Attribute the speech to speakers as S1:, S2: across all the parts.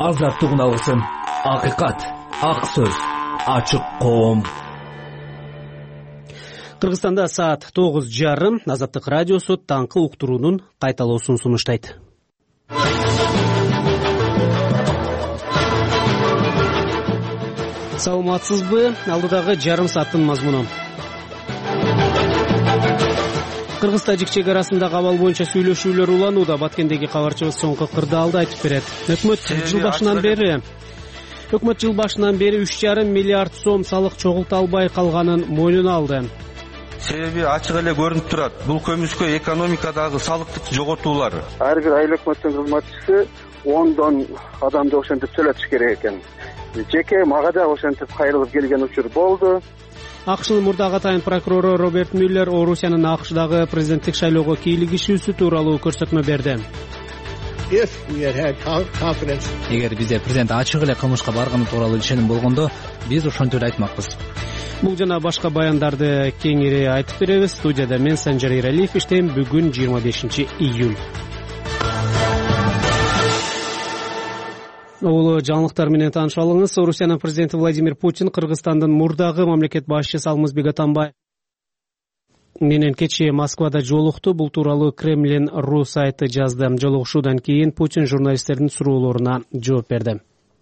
S1: азаттык уналысын, акыйкат, ак сөз, ачык коом.
S2: Кыргызстанда саат 9:30. Азаттык радиосу таңкы уктуруунун кайталоосун сунуштайт. Саламатсызбы? Алдыдагы жарым сааттын мазмуну. Кыргыз тажик чек арасындагы абал боюнча сүйлөшүүлөр уланууда. Баткендеги кабарчыбыз соңку кырдаалды айтып берет. Өкмөт жыл башынан бери 3,5 миллиард сом салык чогулта албай калганын мойнуна алды.
S3: Себеби ачык эле көрүнүп турат. Бул көмүскө экономикадагы салыктык жоготуулар.
S4: Ар бир айыл өкмөттүн кызматчысы 10 адамды ошентип төлөтүш керек экен. Жеке мага да ошентип кайрылып келген учур болду.
S2: АКШнын мурдагы атайын прокурору Роберт Мюллер Орусиянын АКШдагы президенттик шайлоого кийлигишүүсү тууралуу көрсөтмө берди.
S5: Эгер бизде президент ачык эле кылмышка барганы тууралуу ишеним болгондо, биз ошентип эле айтмакпыз.
S2: Бул жана башка баяндарды кеңири айтып беребиз. Студияда мен Санжар Иралиев иштейм. Бүгүн 25 июль. Улуу жаңылыктар менен таанышалыңыз. Орусиянын президенти Владимир Путин Кыргызстандын мурдагы мамлекет башчысы Алмазбек Атамбаев менен кечээ Москвада жолукту. Бул тууралуу Кремлин.ру сайты жазды. Жолугушуудан кийин Путин журналисттердин суроолоруна жооп берди.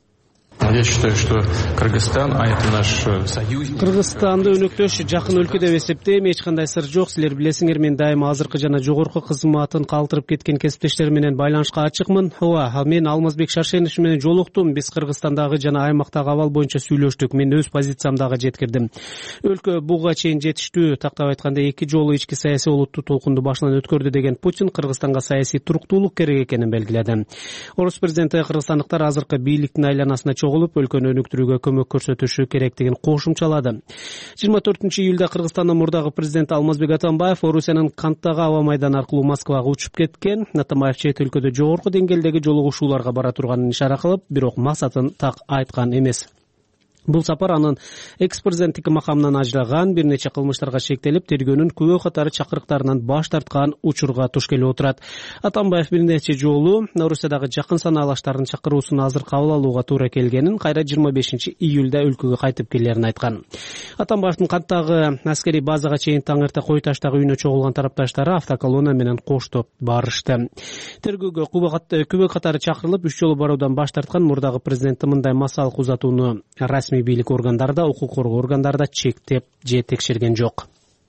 S6: Я считаю, что Кыргызстан, а это наш союзник.
S2: Кыргызстанды өнөктөш жакын өлкө деп эсептейм. Эч кандай сыр жок. Силер билесиңер, мен дайыма азыркы жана жогорку кызматын калтырып кеткен кесиптештер менен байланышка ачыкмын. Мен Алмазбек Шаршенович менен жолуктум. Биз Кыргызстандагы жана аймактагы абал боюнча сүйлөштүк. Мен өз позициямдагы жеткирдим. Өлкө буга чейин жетиштүү, тактап айтканда 2 жолу ички саясий олуттуу толкунду башынан өткөрдү деген Путин Кыргызстанга саясий туруктуулук керек экенин белгиледи. Орус президенти кыргызстандыктар азыркы бийликтин айланасына чогулуп, өлкөнү өнүктүрүүгө көмөк көрсөтүшү керектигин кошумчалады. 24-июлда Кыргызстандын мурдагы президенти Алмазбек Атамбаев Орусиянын Канттагы аба майданы аркылуу Москвага учуп кеткен. Атамбаев чет өлкөдө жогорку деңгээлдеги жолугушууларга бара турганын ишара кылып, бирок максатын так айткан эмес. Бул сапар анын экс-президенттик макамынан ажыраган, бир нече кылмыштарга шектелип, тергөөнүн күбө катары чакырыктарынан баш тарткан учурга туш келип отурат. Атамбаев бир нече жолу Орусиядагы жакын санаалаштардын чакыруусун азыр кабыл алууга туура келгенин, кайра 25 июлда өлкөгө кайтып келерин айткан. Атамбаевдин Канттагы аскерий базага чейин таң эрте кой таштагы үйүнө чогулган тарапташтары автоколонна менен коштоп барышты. Тергөөгө күбө катары чакырылып, 3 жолу баруудан баш тарткан мурдагы президенти мындай массалык узатууну расмий бийлик органдары да, укук коргоо органдары да чектеп же текшерген жок.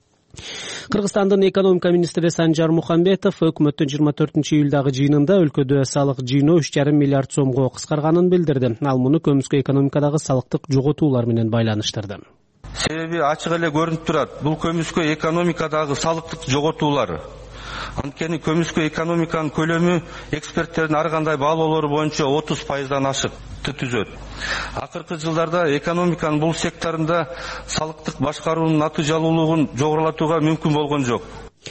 S2: Кыргызстандын экономика министри Санжар Мухамбетов өкмөттүн 24-июлдагы жыйынында өлкөдө салык жыйноо 3,5 миллиард сомго кыскарганын билдирди. Ал муну көмүскө экономикадагы салыктык жоготуулар менен байланыштырды.
S3: Себеби ачык эле көрүнүп турат. Бул көмүскө экономикадагы салыктык жоготуулар. Анткени көмүскө экономиканын көлөмү эксперттердин ар кандай баалоолору боюнча 30%дан ашык түзөт. Акыркы жылдарда экономиканын бул секторунда салыктык башкаруунун натыйжалуулугун жогорулатууга мүмкүн болгон жок,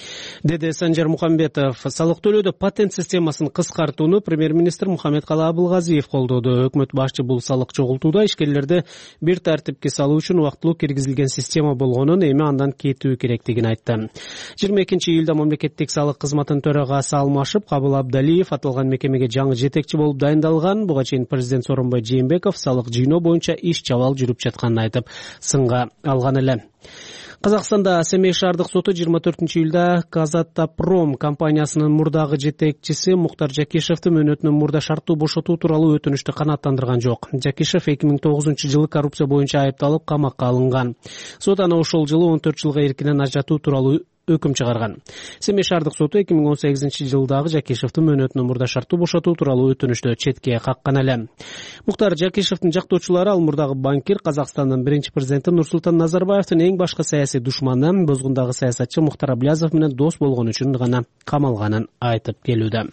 S3: деди
S2: Санжар Мухамбетов. Салык төлөөдө патент системасын кыскартууну премьер-министр Мухаммедкалы Абылгазиев колдоду. Өкмөт башчы бул салык чогултууда ишкерлерди бир тартипке салуу үчүн убактылуу киргизилген система болгонун, эми андан кетүү керектигин айтты. 22-июлда мамлекеттик салык кызматынын төрагасы Алмашып Кабыл Абдалиев аталган мекемеге жаңы жетекчи болуп дайындалган. Буга чейин президент Сооронбай Жээнбеков салык жыйноо боюнча иш чабал жүрүп жатканын айтып, сынга алган эле. Казакстанда Семей шаардык соту 24-июлда Казатопром компаниясынын мурдагы жетекчиси Муктар Жакишевди мөөнөтүнөн мурда шарттуу бошотуу тууралуу өтүнүштү канааттандырган жок. Жакишев 2009-жылы коррупция боюнча айыпталып камакка алынган. Сот аны ошол жылы 14 жылга эркинен ажыратуу тууралуу өкүм чыгарган. Семей шаардык соту 2018-жылдагы Жакишевдин мөөнөтүнөн мурда шарттуу бошотуу тууралуу өтүнүштү четке каккан эле. Муктар Жакишевдин жактоочулары ал мурдагы банкир, Казакстандын биринчи президенти Нурсултан Назарбаевдин эң башкы саясий душманы, Бозгундагы саясатчы Мухтар Аблязов менен дос болгон үчүн гана камалганын айтып келүүдө.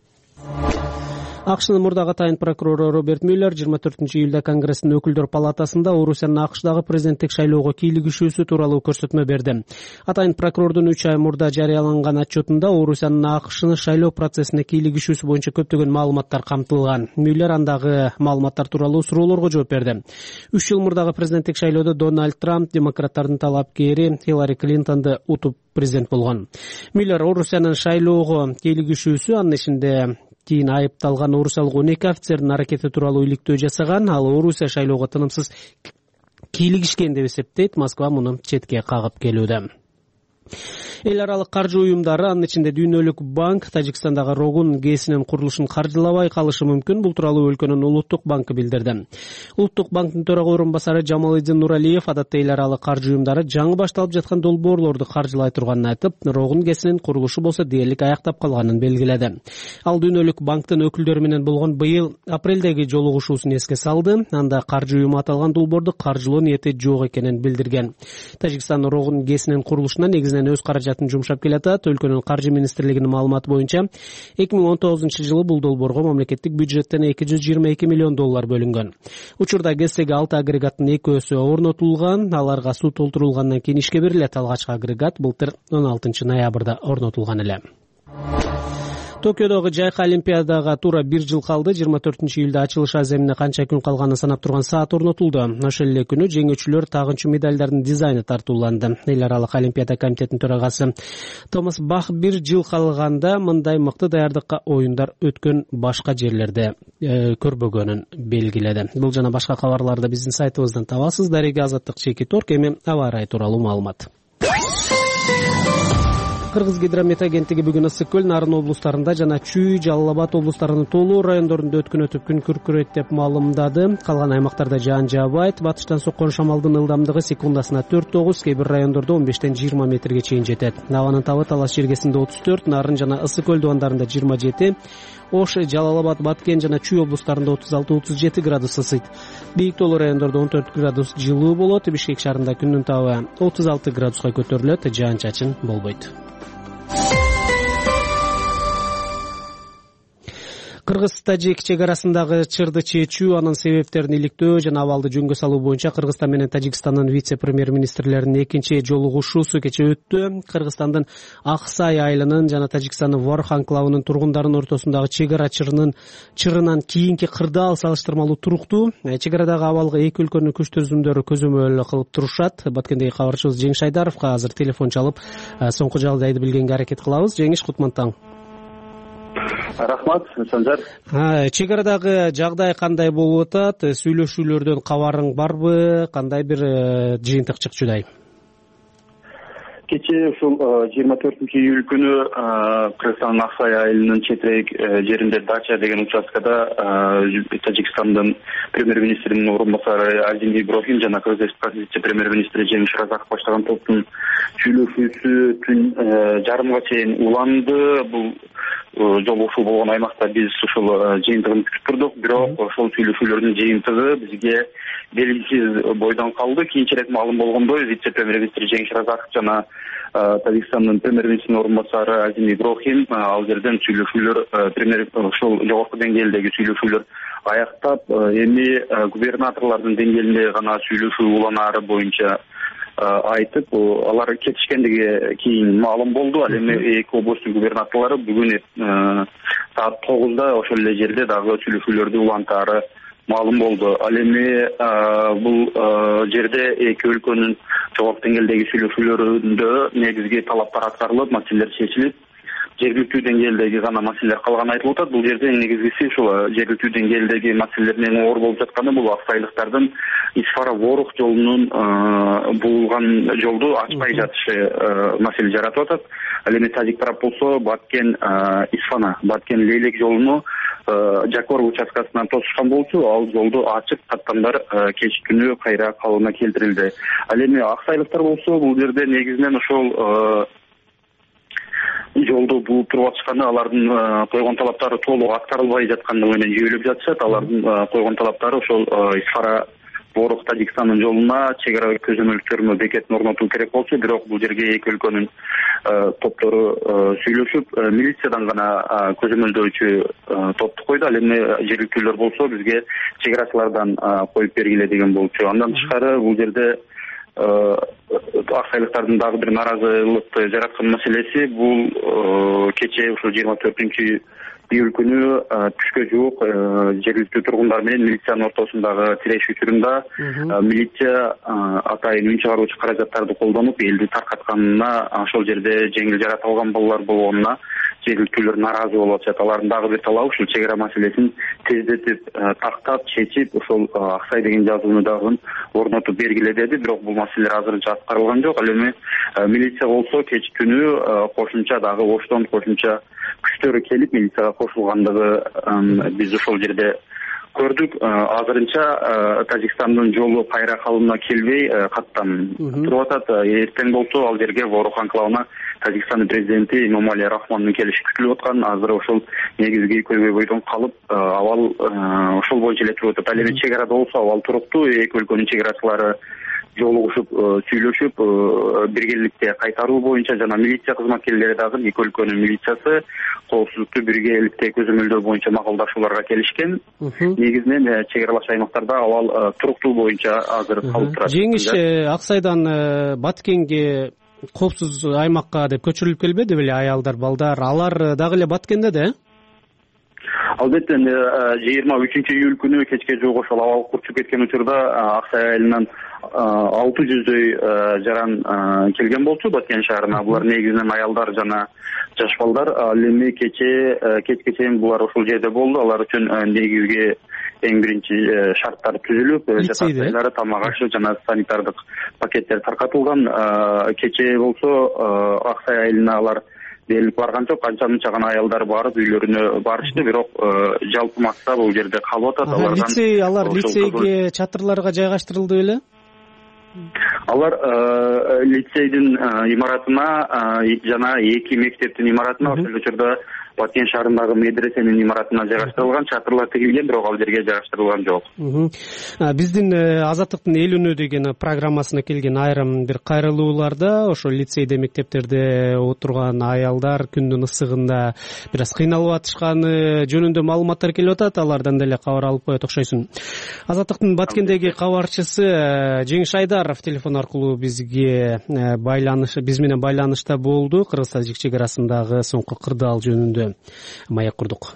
S2: АКШнын мурдагы атайын прокурору Роберт Мюллер 24-июлда Конгресстин өкүлдөр палатасында Орусиянын АКШдагы президенттик шайлоого кийлигишүүсү тууралуу көрсөтмө берди. Атайын прокурордун 3 ай мурда жарыяланган отчетунда Орусиянын АКШны шайлоо процессине кийлигишүүсү боюнча көптөгөн маалыматтар камтылган. Мюллер андагы маалыматтар тууралуу суроолорго жооп берди. 3 жыл мурдагы президенттик шайлоодо Дональд Трамп демократтардын талапкери Хиллари Клинтонду утуп президент болгон. Мюллер Орусиянын шайлоого кийлигишүүсү анын ичинде кийин айыпталган орусиялык 12 офицердин аракети тууралуу иликтөө жасаган. Ал Орусия шайлоого тынымсыз кийлигишкен деп эсептейт. Москва муну четке кагып келүүдө. Эл аралык каржы уюмдары, анын ичинде Дүйнөлүк банк, Тажикстандагы Рогун ГЭСинин курулушун каржылабай калышы мүмкүн. Бул тууралуу өлкөнүн улуттук банкы билдирди. Улуттук банктын төрага орун басары Жамалиддин Нуралиев адатта эл аралык каржы уюмдары жаңы башталып жаткан долбоорлорду каржылай турганын айтып, Рогун ГЭСинин курулушу болсо дээрлик аяктап калганын белгиледи. Ал Дүйнөлүк банктын өкүлдөрү менен болгон быйыл апрелдеги жолугушуусун эске салды. Анда каржы уюму аталган долбоорду каржылоо ниети жок экенин билдирген. Тажикстан Рогун ГЭСинин курулушуна негизинен өз каражатын жумшап келатат. Өлкөнүн каржы министрлигинин маалыматы боюнча 2019-жылы бул долбоорго мамлекеттик бюджеттен $222 миллион бөлүнгөн. Учурда ГЭСтеги 6 агрегаттын экөөсү орнотулган, аларга суу толтурулгандан кийин ишке берилет. Алгачкы агрегат былтыр 16 ноябрда орнотулган эле. Токиодогу жайкы олимпиадага туура 1 жыл калды. 24-июлда ачылыш аземине канча күн калганын санап турган саат орнотулду. Ошол эле күнү жеңүүчүлөр тагынчу медалдардын дизайны тартууланды. Эл аралык олимпиада комитетинин төрагасы Томас Бах 1 жыл калганда мындай мыкты даярдыкка оюндар өткөн башка жерлерде көрбөгөнүн белгиледи. Бул жана башка кабарларды биздин сайтыбыздан табасыз. Дареги Азаттык Чеки Торк. Эми аба ырайы тууралуу маалымат. Кыргыз гидромет агенттиги бүгүн Ысык көл, Нарын облустарында жана Чүй, Жалал Абад облустарынын толуу райондорунда өткөн өтүп күн күркүрөйт деп маалымдады. Калган аймактарда жаан жаабайт. Батыштан соккон шамалдын ылдамдыгы секундасына 4-9, кээ бир райондордо 15-20 метрге чейин жетет. Абанын табы Талас Жергесинде 34, Нарын жана Ысык көл дубандарында 27, Ош, Жалал Абад, Баткен жана Чүй облустарында 36-37 градус ысыйт. Бийик тоолуу райондордо 14 градус жылуу болот. Бишкек шаарында күндүн табы 36 градуска көтөрүлөт, жаан-чачын болбойт. Кыргыз-Тажик чек арасындагы чырды чечүү, анын себептерин иликтөө жана абалды жөнгө салуу боюнча Кыргызстан менен Тажикстандын вице-премьер-министрлеринин экинчи жолугушуусу кечээ өттү. Кыргызстандын Аксай айылынын жана Тажикстандын Варх анклавынын тургундарынын ортосундагы чек ара чырынан кийинки кырдаал салыштырмалуу туруктуу. Чек арадагы абалга эки өлкөнүн күч түзүмдөрү көзөмөл кылып турушат. Баткендеги кабарчыбыз Жеңиш Айдаровго азыр телефон чалып, соңку жагдайды билгенге аракет кылабыз. Жеңиш, кутман таң.
S7: Рахмат, Санжар.
S2: Чек арадагы жагдай кандай болуп атат? Сүйлөшүүлөрдөн кабарың барбы? Кандай бир жыйынтык чыкчудай?
S7: Кечээ ушул 24-июль күнү Кыргызстандын Аксай айылынын четирээк жеринде Дача деген участкада Тажикстандын премьер-министринин орун басары Азим Иброхим жана Кыргыз Республикасынын премьер-министри Жеңиш Разаков баштаган топтун сүйлөшүүсү түн жарымга чейин уланды. Бул жолугушуу болгон аймакта биз ушул жыйынтыгын күтүп турдук, бирок ошол сүйлөшүүлөрдүн жыйынтыгы бизге белгисиз бойдон калды. Кийинчерээк маалым болгондой, вице-премьер-министр Жеңиш Разаков жана Тажикстандын премьер-министринин орун басары Азим Иброхим ал жерден сүйлөшүүлөр ушул жогорку деңгээлдеги сүйлөшүүлөр аяктап, эми губернаторлордун деңгээлинде гана сүйлөшүү уланаары боюнча айтып, алар кетишкендиги кийин маалым болду. Ал эми эки облустун губернаторлору бүгүн саат 9-да ошол эле жерде дагы сүйлөшүүлөрдү улантаары маалым болду. Ал эми бул жерде эки өлкөнүн жогорку деңгээлдеги сүйлөшүүлөрүндө негизги талаптар аткарылып, маселелер чечилип, жергиликтүү деңгээлдеги гана маселелер калганы айтылып атат. Бул жерде негизгиси ушул жергиликтүү деңгээлдеги маселелердин эң оор болуп жатканы бул аксайлыктардын Исфара-Ворох жолунун буулган жолду ачпай жатышы маселе жаратып атат. Ал эми тажик тарап болсо Баткен-Исфана, Баткен-Лейлек жолуну Жакор участкасынан тосушкан болчу. Ал жолду ачып, каттамдар кеч күнү кайра калыбына келтирилди. Ал эми аксайлыктар болсо бул жерде негизинен ошол жолду бууп туруп атышканы, алардын койгон талаптары толук аткарылбай жаткандыгы менен жүйөлөп жатышат. Алардын койгон талаптары ошол Исфара-Ворох Тажикстандын жолуна чек ара көзөмөлдөрмө бекетин орнотуу керек болчу, бирок бул жерге эки өлкөнүн топтору сүйлөшүп, милициядан гана көзөмөлдөөчү топту койду. Ал эми жергиликтүүлөр болсо бизге чек арачылардан коюп бергиле деген болчу. Андан тышкары бул жерде аксайлыктардын дагы бир нааразылыкты жараткан маселеси бул кечээ ушул 24-июль күнү түшкө жуук жергиликтүү тургундар менен милициянын ортосундагы тирешүү учурунда милиция атайын үн чыгаруучу каражаттарды колдонуп элди таркатканына, ошол жерде жеңил жаракат алган балалар болгонуна жергиликтүүлөр нааразы болуп атышат. Алардын дагы бир талабы ушул чек ара маселесин тездетип, тактап, чечип, ошол Аксай деген жазууну дагы орнотуп бергиле деди. Бирок бул маселелер азырынча аткарылган жок. Ал эми милиция болсо кеч күнү кошумча дагы Оштон кошумча күчтөрү келип милицияга кошулгандыгы биз ошол жерде көрдүк. Азырынча Тажикстандын жолу кайра калыбына келбей каттан туруп атат. Эртең болсо ал жерге Ворух анклавына Тажикстандын президенти Эмомали Рахмондун келиши күтүлүп аткан. Азыр ошол негизги көйгөй бойдон калып, абал ошол боюнча эле туруп атат. Ал эми чек арада болсо абал туруктуу. Эки өлкөнүн чек арачылары жолугушуп, сүйлөшүп, биргеликте кайтаруу боюнча жана милиция кызматкерлери дагы эки өлкөнүн милициясы коопсуздукту биргеликте көзөмөлдөө боюнча макулдашууларга келишкен. Негизинен чек аралаш аймактарда абал туруктуу боюнча азыр калып турат.
S2: Жеңиш Аксайдан Баткенге коопсуз аймакка деп көчүрүлүп келбеди беле аялдар, балдар? Алар дагы эле Баткенде да?
S7: Албетте 23-июль күнү кечке жок ошол абал курчуп кеткен учурда Аксай айылынан 600 жаран келген болчу Баткен шаарына. Булар негизинен аялдар жана жаш балдар. Ал эми кечке чейин булар ошол жерде болду. Алар үчүн негизги эң биринчи шарттар түзүлүп, жатактайлары, тамак ашы жана санитардык пакеттер таркатылган. Кечээ болсо Аксай айылына алар берилип барган жок. Канча мынча гана аялдар барып үйлөрүнө барышты, бирок жалпы масса бул жерде калып атат.
S2: Алар лицейге, чатырларга жайгаштырылды беле?
S7: Алар лицейдин имаратына жана эки мектептин имаратына, ошол учурда Баткен шаарындагы медресенин имаратына жайгаштырылган. Чатырлар тигилген, бирок ал жерге жайгаштырылган жок.
S2: Биздин Азаттыктын эл үнү деген программасына келген айрым бир кайрылууларда ошо лицейде, мектептерде отурган аялдар күндүн ысыгында бир аз кыйналып атышканы жөнүндө маалыматтар келип атат. Алардан деле кабар алып коет окшойсуң. Азаттыктын Баткендеги кабарчысы Жеңиш Айдаров телефон аркылуу биз менен байланышта болду. Кыргыз-тажик чек арасындагы соңку кырдаал жөнүндө маек курдук.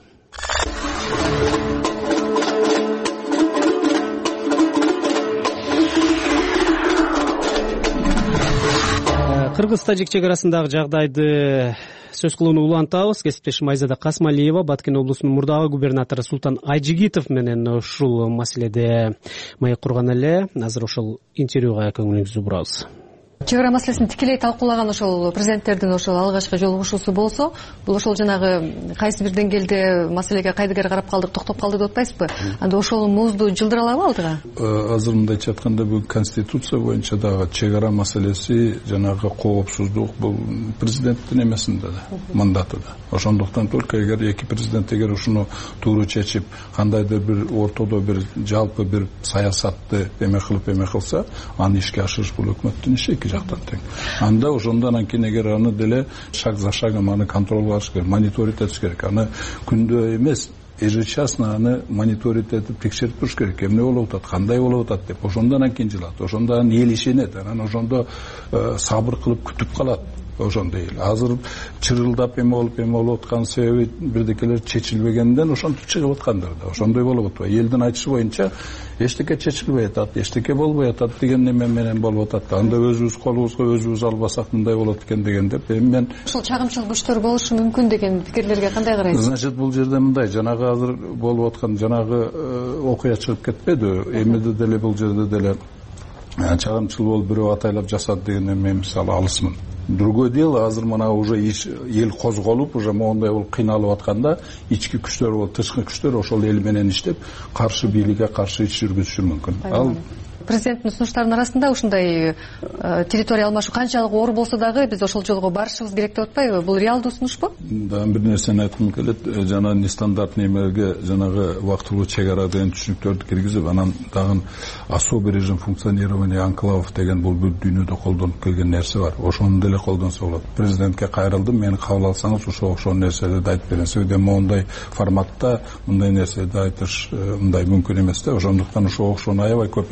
S2: Кыргыз-тажик чек арасындагы жагдайды сөз кылууну улантабыз. Кесиптешим Айзада Касмалиева Баткен облусунун мурдагы губернатору Султан Айжигитов менен ушул маселеде маек курган эле. Азыр ошол интервьюга көңүлүңүздү бурабыз.
S8: Чек ара маселесин тикелей талкуулаган ошол президенттердин ошол алгачкы жолугушуусу болсо, бул ошол жанагы кайсы бир деңгээлде маселеге кайдыгер карап калдык, токтоп калдык деп атпайсызбы? Анда ошол музду жылдыра алабы алдыга?
S9: Азыр мындайча айтканда бул конституция боюнча дагы чек ара маселеси жанагы коопсуздук бул президенттин эмесинде да, мандаты да. Ошондуктан только эгер эки президент эгер ушуну туура чечип, кандайдыр бир ортодо бир жалпы бир саясатты эме кылса, аны ишке ашырыш бул өкмөттүн иши эки жактан тең. Анда ошондон кийин эгер аны деле шаг за шагом аны контролго алыш керек, мониторинг этиш керек. Аны күндө эмес, ежечасно аны мониторинг этип текшерип туруш керек. Эмне болуп атат, кандай болуп атат деп. Ошондон кийин жылат. Ошондо эл ишенет. Анан ошондо сабыр кылып күтүп калат. Ошондой эле. Азыр чырылдап эме болуп аткан себеби бирдекелер чечилбегенден ошентип чыгып аткандыр да. Ошондой болуп атпайбы? Элдин айтышы боюнча эчтеке чечилбей атат, эчтеке болбой атат деген неме менен болуп атат. Анда өзүбүз колубузга өзүбүз албасак мындай болот экен деген деп. Эми мен
S8: ошол чагымчыл күчтөр болушу мүмкүн деген пикирлерге кандай карайсыз?
S9: Значит, бул жерде мындай, жанагы азыр болуп аткан жанагы окуя чыгып кетпеди. Эмеде деле бул жерде деле чагымчыл болуп бирөө атайлап жасады деген эме мисалы алысмын. Другое дело, азыр мына уже эл козголуп, уже моундай болуп кыйналып атканда, ички күчтөр болуп, тышкы күчтөр ошол эл менен иштеп, каршы бийликке каршы иш жүргүзүшү мүмкүн. Ал
S8: президенттин сунуштарынын арасында ушундай территория алмашуу канчалык оор болсо дагы биз ошол жолго барышыбыз керек деп атпайбы? Бул реалдуу сунушпу?
S9: Да, бир нерсени айткым келет. Жана нестандарт немелерге жанагы убактылуу чек ара деген түшүнүктөрдү киргизип, анан дагы особый режим функционирования анклавов деген бул бүт дүйнөдө колдонуп келген нерсе бар. Ошону деле колдонсо болот. Президентке кайрылдым, мени кабыл алсаңыз, ошол нерселерди айтып берем. Себеби моундай форматта мындай нерселерди айтыш мындай мүмкүн эмес да. Ошондуктан ошого окшогон аябай көп идеялар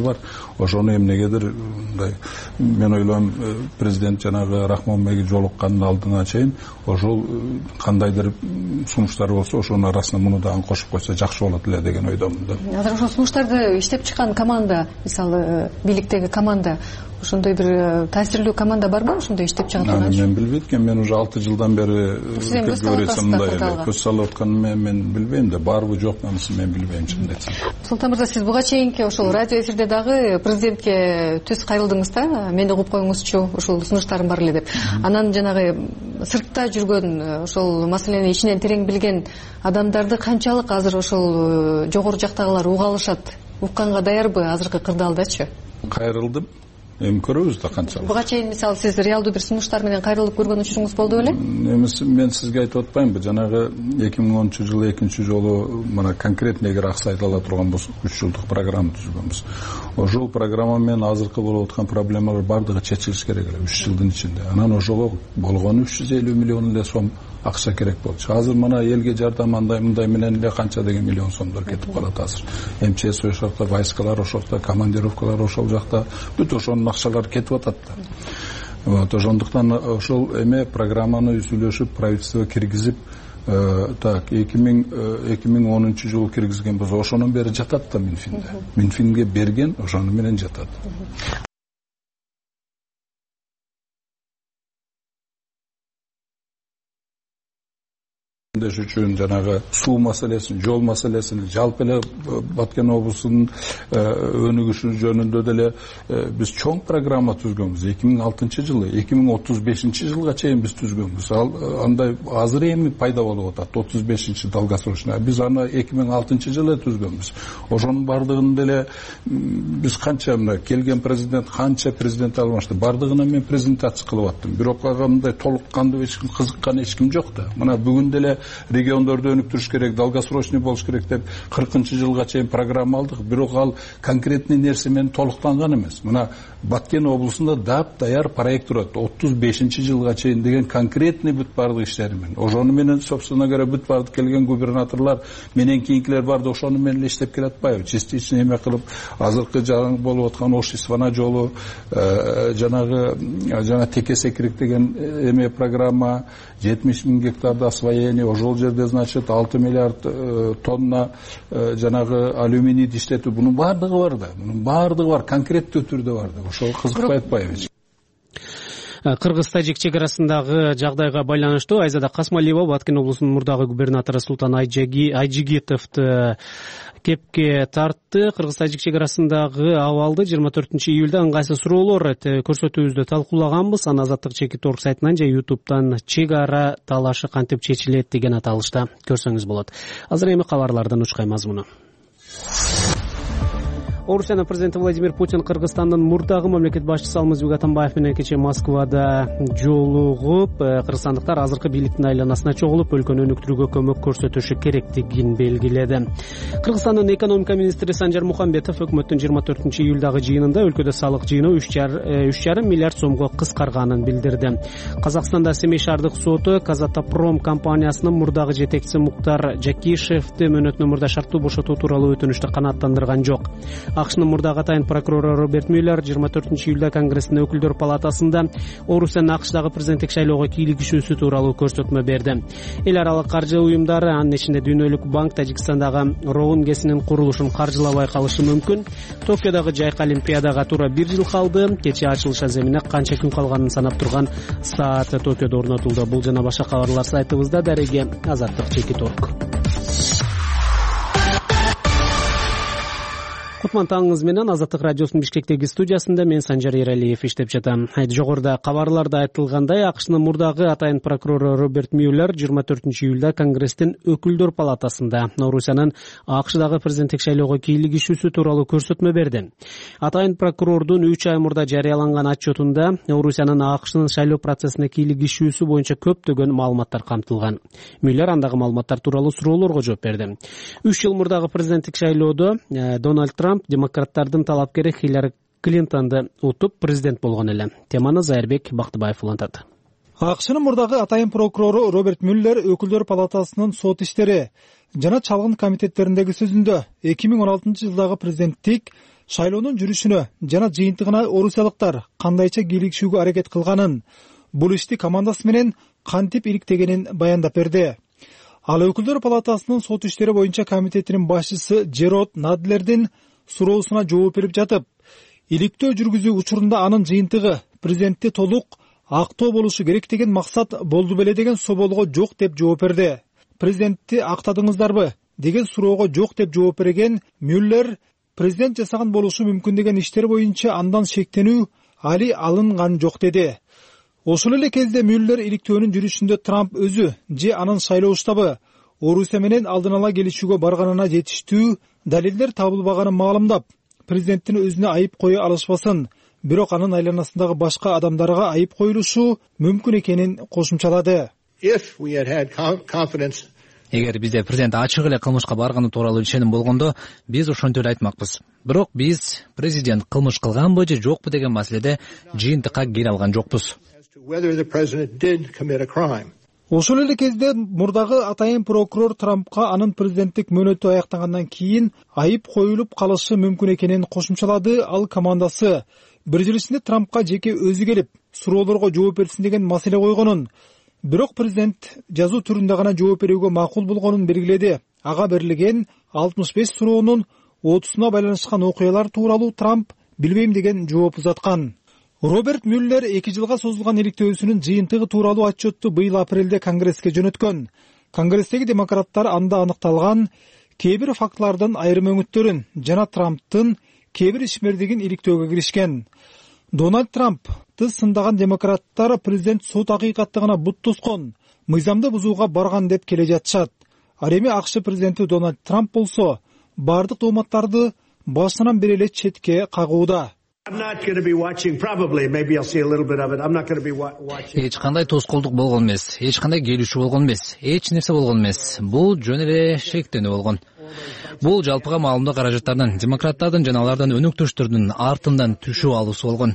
S9: бар. Ошону эмнегедир мындай мен ойлойм президент жанагы Рахмонбекке жолуккандын алдына чейин ошол кандайдыр сунуштар болсо ошонун арасына муну дагы кошуп койсо жакшы болот эле деген ойдомун да.
S8: Азыр ошол сунуштарды иштеп чыккан команда, мисалы бийликтеги команда, ошондой бир таасирлүү команда барбы ошондой иштеп чыгат?
S9: Мен билбейт экен, мен уже 6 жылдан бери көз салып атканын мен билбейм да, барбы жокпу анысын мен билбейм чынын айтсам.
S8: Султан мырза, сиз буга чейинки ошол радио эфирде дагы президентке түз кайрылдыңыз да, мени угуп коюңузчу, ошол сунуштарым бар эле деп. Анан жанагы сыртта жүргөн, ошол маселени ичинен терең билген адамдарды канчалык азыр ошол жогору жактагылар уга алышат, укканга даярбы азыркы кырдаалдачы?
S9: Кайрылдым. Эми көрөбүз да канчалык.
S8: Буга чейин мисалы сиз реалдуу бир сунуштар менен кайрылып көргөн учуруңуз болду беле?
S9: Мен сизге айтып атпаймынбы, жанагы 2010-жылы экинчи жолу мына конкретно эгер аксы айта ала турган болсок 3 жылдык программа түзгөнбүз. Ошол программа менен азыркы болуп аткан проблемалар бардыгы чечилиш керек эле 3 жылдын ичинде. Анан ошого болгону 350 миллион эле сом акча керек болчу. Азыр мына элге жардам андай мындай менен эле канча деген миллион сомдор кетип калат азыр. МЧС ошол жакта, войскалар ошол жакта, командировкалар ошол жакта, бүт ошонун акчалары кетип атат да. Вот ошондуктан ошол эме программаны сүйлөшүп правительство киргизип, так 2010-жылы киргизген болсо ошонун бери жатат да Минфинде. Минфинге берген ошону менен жатат. Үчүн жанагы суу маселесин, жол маселесин, жалпы эле Баткен облусунун өнүгүшү жөнүндө деле биз чоң программа түзгөнбүз. 2006-жылы, 2035-жылга чейин биз түзгөнбүз. Андай азыр эми пайда болуп атат, 35-чи долгосрочный. Биз аны 2006-жылы түзгөнбүз. Ошонун бардыгын деле биз канча мына келген президент, канча президент алмашты. Бардыгына мен презентация кылып аттым. Бирок ага мындай толук кандуу эч ким кызыккан эч ким жок да. Мына бүгүн деле региондорду өнүктүрүш керек, долгосрочный болуш керек деп 40-жылга чейин программа алдык. Бирок ал конкретный нерсе менен толуктанган эмес. Мына Баткен облусунда даяр проект турат. 35-жылга чейин деген конкретный бүт бардык иштери менен. Ошону менен собственно говоря бүт бардык келген губернаторлар менен кийинкилер барды ошону менен иштеп келе атпайбы? Частично эме кылып, азыркы жаңы болуп аткан Ош-Исфана жолу, жана Текесе керек деген эме программа, 70 000 гектарда освоение, ошол жерде значит 6 миллиард тонна жанагы алюминий иштетүү, бунун бардыгы бар да. Бунун бардыгы бар, конкреттүү түрдө бар да. Ошол кызыкпай атпайбы?
S2: Кыргыз-тажик чек арасындагы жагдайга байланыштуу Айзада Касмалиева Баткен облусунун мурдагы губернатору Султан Айжигитовду кепке тартты. Кыргыз-тажик чек арасындагы абалды 24-июлда ыңгайсыз суроолор көрсөтүүбүздө талкуулаганбыз. Аны Азаттык Чекит.org сайтынан же YouTube'дан чек ара талашы кантип чечилет деген аталышта көрсөңүз болот. Азыр эми кабарлардын учкай мазмуну. Орусиянын президенти Владимир Путин Кыргызстандын мурдагы мамлекет башчысы Алмазбек Атамбаев менен кечээ Москвада жолугуп, кыргызстандыктар азыркы бийликтин айланасына чогулуп, өлкөнү өнүктүрүүгө көмөк көрсөтүшү керектигин белгиледи. Кыргызстандын экономика министри Санжар Мухамбетов өкмөттүн 24-июлдагы жыйынында өлкөдө салык жыйынуу 3,5 миллиард сомго кыскарганын билдирди. Казакстанда Семей шаардык соту Казатомпром компаниясынын мурдагы жетекчиси Муктар Жакишевди мөөнөтүнөн мурда шарттуу бошотуу тууралуу өтүнүштү канааттандырган жок. АКШнын мурдагы атайын прокурору Роберт Мюллер 24-июлда Конгресстин өкүлдөр палатасында Орусиянын АКШдагы президенттик шайлоого кийлигишүүсү тууралуу көрсөтмө берди. Эл аралык каржы уюмдары, анын ичинде Дүйнөлүк банк Тажикстандагы Роун ГЭСинин курулушун каржылабай калышы мүмкүн. Токиодагы жайкы олимпиадага туура 1 жыл калды. Кечээ ачылыш аземине канча күн калганын санап турган саат Токиодо орнотулду. Бул жана башка кабарлар сайтыбызда. Дареге Азаттык Чекит.org. Кутман таңыңыз менен Азаттык радиосунун Бишкектеги студиясында мен Санжар Эралиев иштеп жатам. Жогоруда кабарларда айтылгандай, АКШнын мурдагы атайын прокурору Роберт Мюллер 24-июлда Конгресстин өкүлдөр палатасында Орусиянын АКШдагы президенттик шайлоого кийлигишүүсү тууралуу көрсөтмө берди. Атайын прокурордун 3 ай мурда жарыяланган отчетунда Орусиянын АКШнын шайлоо процессине кийлигишүүсү боюнча көптөгөн маалыматтар камтылган. Мюллер андагы маалыматтар тууралуу суроолорго жооп берди. 3 жыл мурдагы президенттик шайлоодо Дональд Трамп демократтардын талапкери Хиллари Клинтонду утуп президент болгон эле. Теманы Зайырбек Бактыбаев улантат.
S10: АКШнын мурдагы атайын прокурору Роберт Мюллер өкүлдөр палатасынын сот иштери жана чалгын комитеттериндеги сөзүндө 2016 жылдагы президенттик шайлоонун жүрүшүнө жана жыйынтыгына орусиялыктар кандайча кийлигишүүгө аракет кылганын, бул ишти командасы менен кантип иликтегенин баяндап берди. Ал өкүлдөр палатасынын сот иштери боюнча комитетинин башчысы Джерод Надлердин суроосуна жооп берип жатып, иликтөө жүргүзүү учурунда анын жыйынтыгы президентти толук актоо болушу керек деген максат болду беле деген соболго жок деп жооп берди. Президентти актадыңыздарбы деген суроого жок деп жооп берген Мюллер президент жасаган болушу мүмкүн деген иштер боюнча андан шектенүү али алынган жок деди. Ошол эле кезде Мюллер иликтөөнүн жүрүшүндө Трамп өзү же анын шайлоо штабы Орусия менен алдын ала келишүүгө барганына жетиштүү далилдер табылбаганын маалымдап, президенттин өзүнө айып кое алышпасын, бирок анын айланасындагы башка адамдарга айып коюлушу мүмкүн экенин кошумчалады.
S5: Эгер бизде президент ачык эле кылмышка барганы тууралуу ишеним болгондо, биз ошентип эле айтмакпыз. Бирок биз президент кылмыш кылганбы же жокпу деген маселеде жыйынтыкка келе алган жокпуз.
S10: Ошол эле кезде мурдагы атайын прокурор Трампка анын президенттик мөөнөтү аяктагандан кийин айып коюлуп калышы мүмкүн экенин кошумчалады ал командасы. Бир жыл ичинде Трампка жеке өзү келип, суроолорго жооп берсин деген маселе койгонун, бирок президент жазуу түрүндө гана жооп берүүгө макул болгонун белгиледи. Ага берилген 65 суроонун 30-уна байланышкан окуялар тууралуу Трамп билбейм деген жооп узаткан. Роберт Мюллер 2 жылга созулган иликтөөсүнүн жыйынтыгы тууралуу отчетту быйыл апрелде Конгресске жөнөткөн. Конгресстеги демократтар анда аныкталган кээ бир фактылардын айрым өңүттөрүн жана Трамптын кээ бир ишмердигин иликтөөгө киришкен. Дональд Трампты сындаган демократтар президент сот акыйкаттыгына бут тоскон, мыйзамды бузууга барган деп келе жатышат. Ал эми АКШ президенти Дональд Трамп болсо бардык дооматтарды башынан бери эле четке кагууда.
S5: Эч кандай тоскоолдук болгон эмес, эч кандай келишүү болгон эмес, эч нерсе болгон эмес. Бул жөн эле шектенүү болгон. Бул жалпыга маалымдоо каражаттарынын, демократтардын жана алардын өнөктөштөрүнүн артынан түшүп алуусу болгон.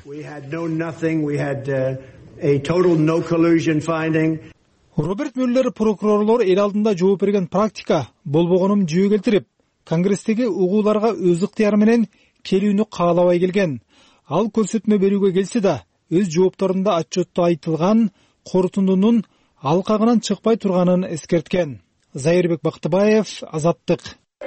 S10: Роберт Мюллер прокурорлор эл алдында жооп берген практика болбогонун жүйө келтирип, Конгресстеги угууларга өз ыктыяры менен келүүнү каалабай келген. Ал көрсөтмө берүүгө келсе да, өз жоопторунда отчетто айтылган корутундунун алкагынан чыкпай турганын эскерткен. Зайырбек Бактыбаев, Азаттык.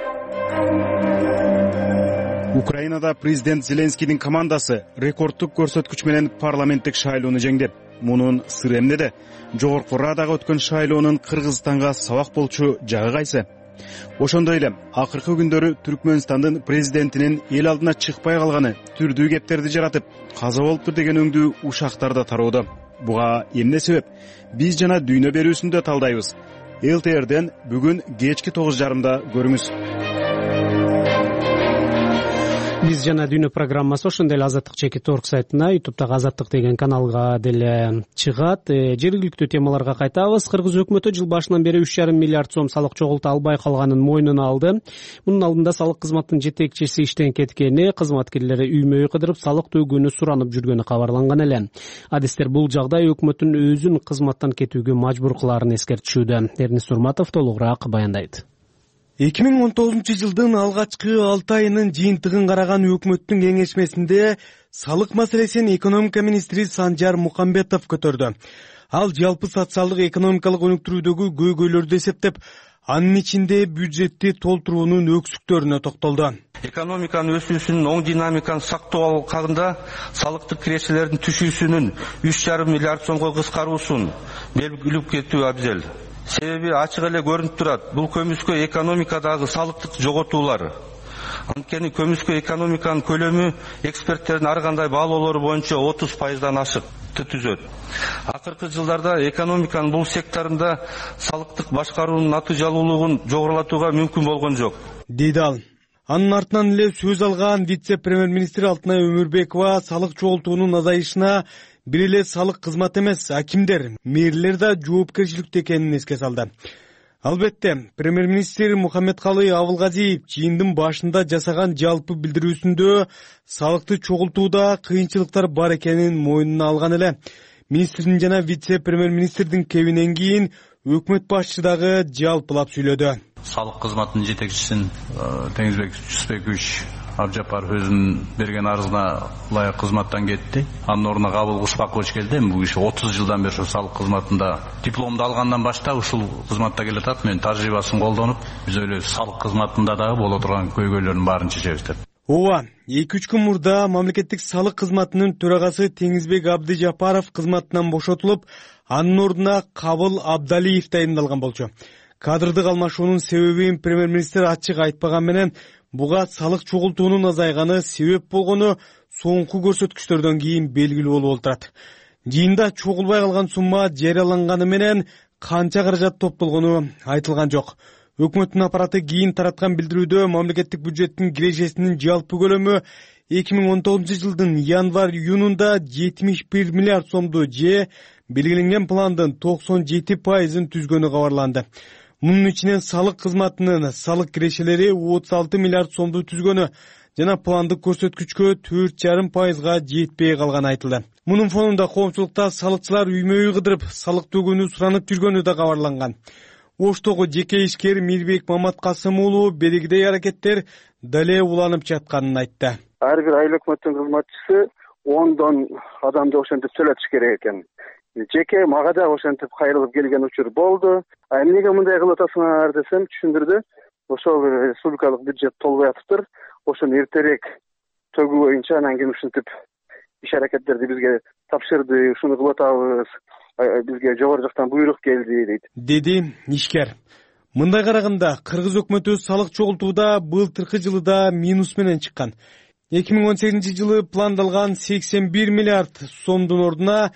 S11: Украинада президент Зеленскийдин командасы рекордтук көрсөткүч менен парламенттик шайлоону жеңдеп, мунун сыры эмнеде? Жогорку Радага өткөн шайлоонун Кыргызстанга сабак болчу жагы кайсы? Ошондой эле акыркы күндөрү Түркмөнстандын президентинин эл алдына чыкпай калганы түрдүү кептерди жаратып, каза болуптур деген өңдүү ушактарда тароодо. Буга эмне себеп? Биз жана дүйнө берүүсүндө талдайбыз. ЛТРден бүгүн кечки 9:30 көрүңүз.
S2: Биз жана дүйнө программасы ошондой эле Азаттык Чекит.org сайтына, YouTube'дагы Азаттык деген каналга деле чыгат. Жергиликтүү темаларга кайтабыз. Кыргыз өкмөтү жыл башынан бери 3,5 миллиард сом салык чогулта албай калганын мойнуна алды. Мунун алдында салык кызматынын жетекчиси иштен кеткени, кызматкерлери үймө үй кыдырып салык төлөгөнү суранып жүргөнү кабарланган эле. Адистер бул жагдай өкмөттүн өзүн кызматтан кетүүгө мажбур кылаарын эскертишүүдө. Эрнис Урматов толугураак баяндайт.
S12: 2019 жылдын алгачкы 6 айынын жыйынтыгын караган өкмөттүн кеңешмесинде салык маселесин экономика министри Санжар Мукамбетов көтөрдү. Ал жалпы социалдык экономикалык өнүктүрүүдөгү көйгөйлөрдү эсептеп, анын ичинде бюджетти толтуруунун өксүктөрүнө токтолду.
S3: Экономиканын өсүүсүнүн оң динамиканы сактоо алганда салыктык кирешелердин түшүүсүнүн 3,5 миллиард сомго кыскаруусун белгилеп кетүү абзел. Себеби ачык эле көрүнүп турат. Бул көмүскө экономикадагы салыктык жоготуулар. Анткени көмүскө экономиканын көлөмү эксперттердин ар кандай баалоолору боюнча 30%дан ашык түзөт. Акыркы жылдарда экономиканын бул секторунда салыктык башкаруунун натыйжалуулугун жогорулатууга мүмкүн болгон жок,
S12: дейди ал. Анын артынан эле сөз алган вице-премьер-министр Алтынай Өмүрбекова салык чогултуунун азайышына бир эле салык кызмат эмес, акимдер, мэрлер да жоопкерчиликтүү экенин эске салды. Албетте, премьер-министр Мухаммедкалый Абылгазиев жыйындын башында жасаган жалпы билдирүүсүндө салыкты чогултууда кыйынчылыктар бар экенин мойнуна алган эле. Министрдин жана вице-премьер-министрдин кебинен кийин өкмөт башчысы дагы жалпылап сүйлөдү.
S13: Салык кызматынын жетекчисин Теңизбек Жүсбекович
S9: Абжапаров өзүнүн берген арызына ылайык кызматтан кетти. Анын ордуна Кабыл Кыспакович келди. Бул киши 30 жылдан бери салык кызматында дипломду алгандан баштап ушул кызматта келатат. Мен тажрыйбасын колдонуп, биз ойлойбуз салык кызматында дагы боло турган көйгөйлөрдүн баарын чечебиз деп.
S12: Ооба, 2-3 күн мурда мамлекеттик салык кызматынын төрагасы Теңизбек Абдыжапаров кызматынан бошотулуп, анын ордуна Кабыл Абдалиев дайындалган болчу. Кадрдык алмашуунун себебин премьер-министр ачык айтпаган менен, буга салык чогултуунун азайганы себеп болгону соңку көрсөткүчтөрдөн кийин белгилүү болуп отурат. Жыйында чогулбай калган сумма жарыяланганы менен канча каражат топтолгону айтылган жок. Өкмөттүн аппараты кийин тараткан билдирүүдө мамлекеттик бюджеттин кирежесинин жалпы көлөмү 2019 жылдын январь-июнунда 71 миллиард сомду же белгиленген пландын 97% түзгөнү кабарланды. Мунун ичинен салык кызматынын салык кирешелери 36 миллиард сомду түзгөнү жана пландык көрсөткүчкө 4,5%га жетпей калганы айтылды. Мунун фонунда коомчулукта салыкчылар үймө-үй кыдырып, салык төгүүнү суранып жүргөнү да кабарланган. Оштогу жеке ишкер Мирбек Маматкасым уулу берегидей аракеттер дале уланып жатканын айтты.
S4: Ар бир айыл өкмөттүн кызматчысы 10 адамды ошентип төлөтүш керек экен. Жеке мага да ошентип кайрылып келген учур болду. Эмнеге мындай кылып атасыңар десем, түшүндүрдү. Ошол республикалык бюджет толбой атыптыр. Ошону эртерээк төгүү боюнча анан кийин ушинтип иш аракеттерди бизге тапшырды, ушуну кылып атабыз. Бизге жогору жактан буйрук келди дейт.
S12: Деди ишкер. Мындай караганда Кыргыз өкмөтү салык чогултууда былтыркы жылы да минус менен чыккан. 2018 жылы пландалган 81 миллиард сомдун ордуна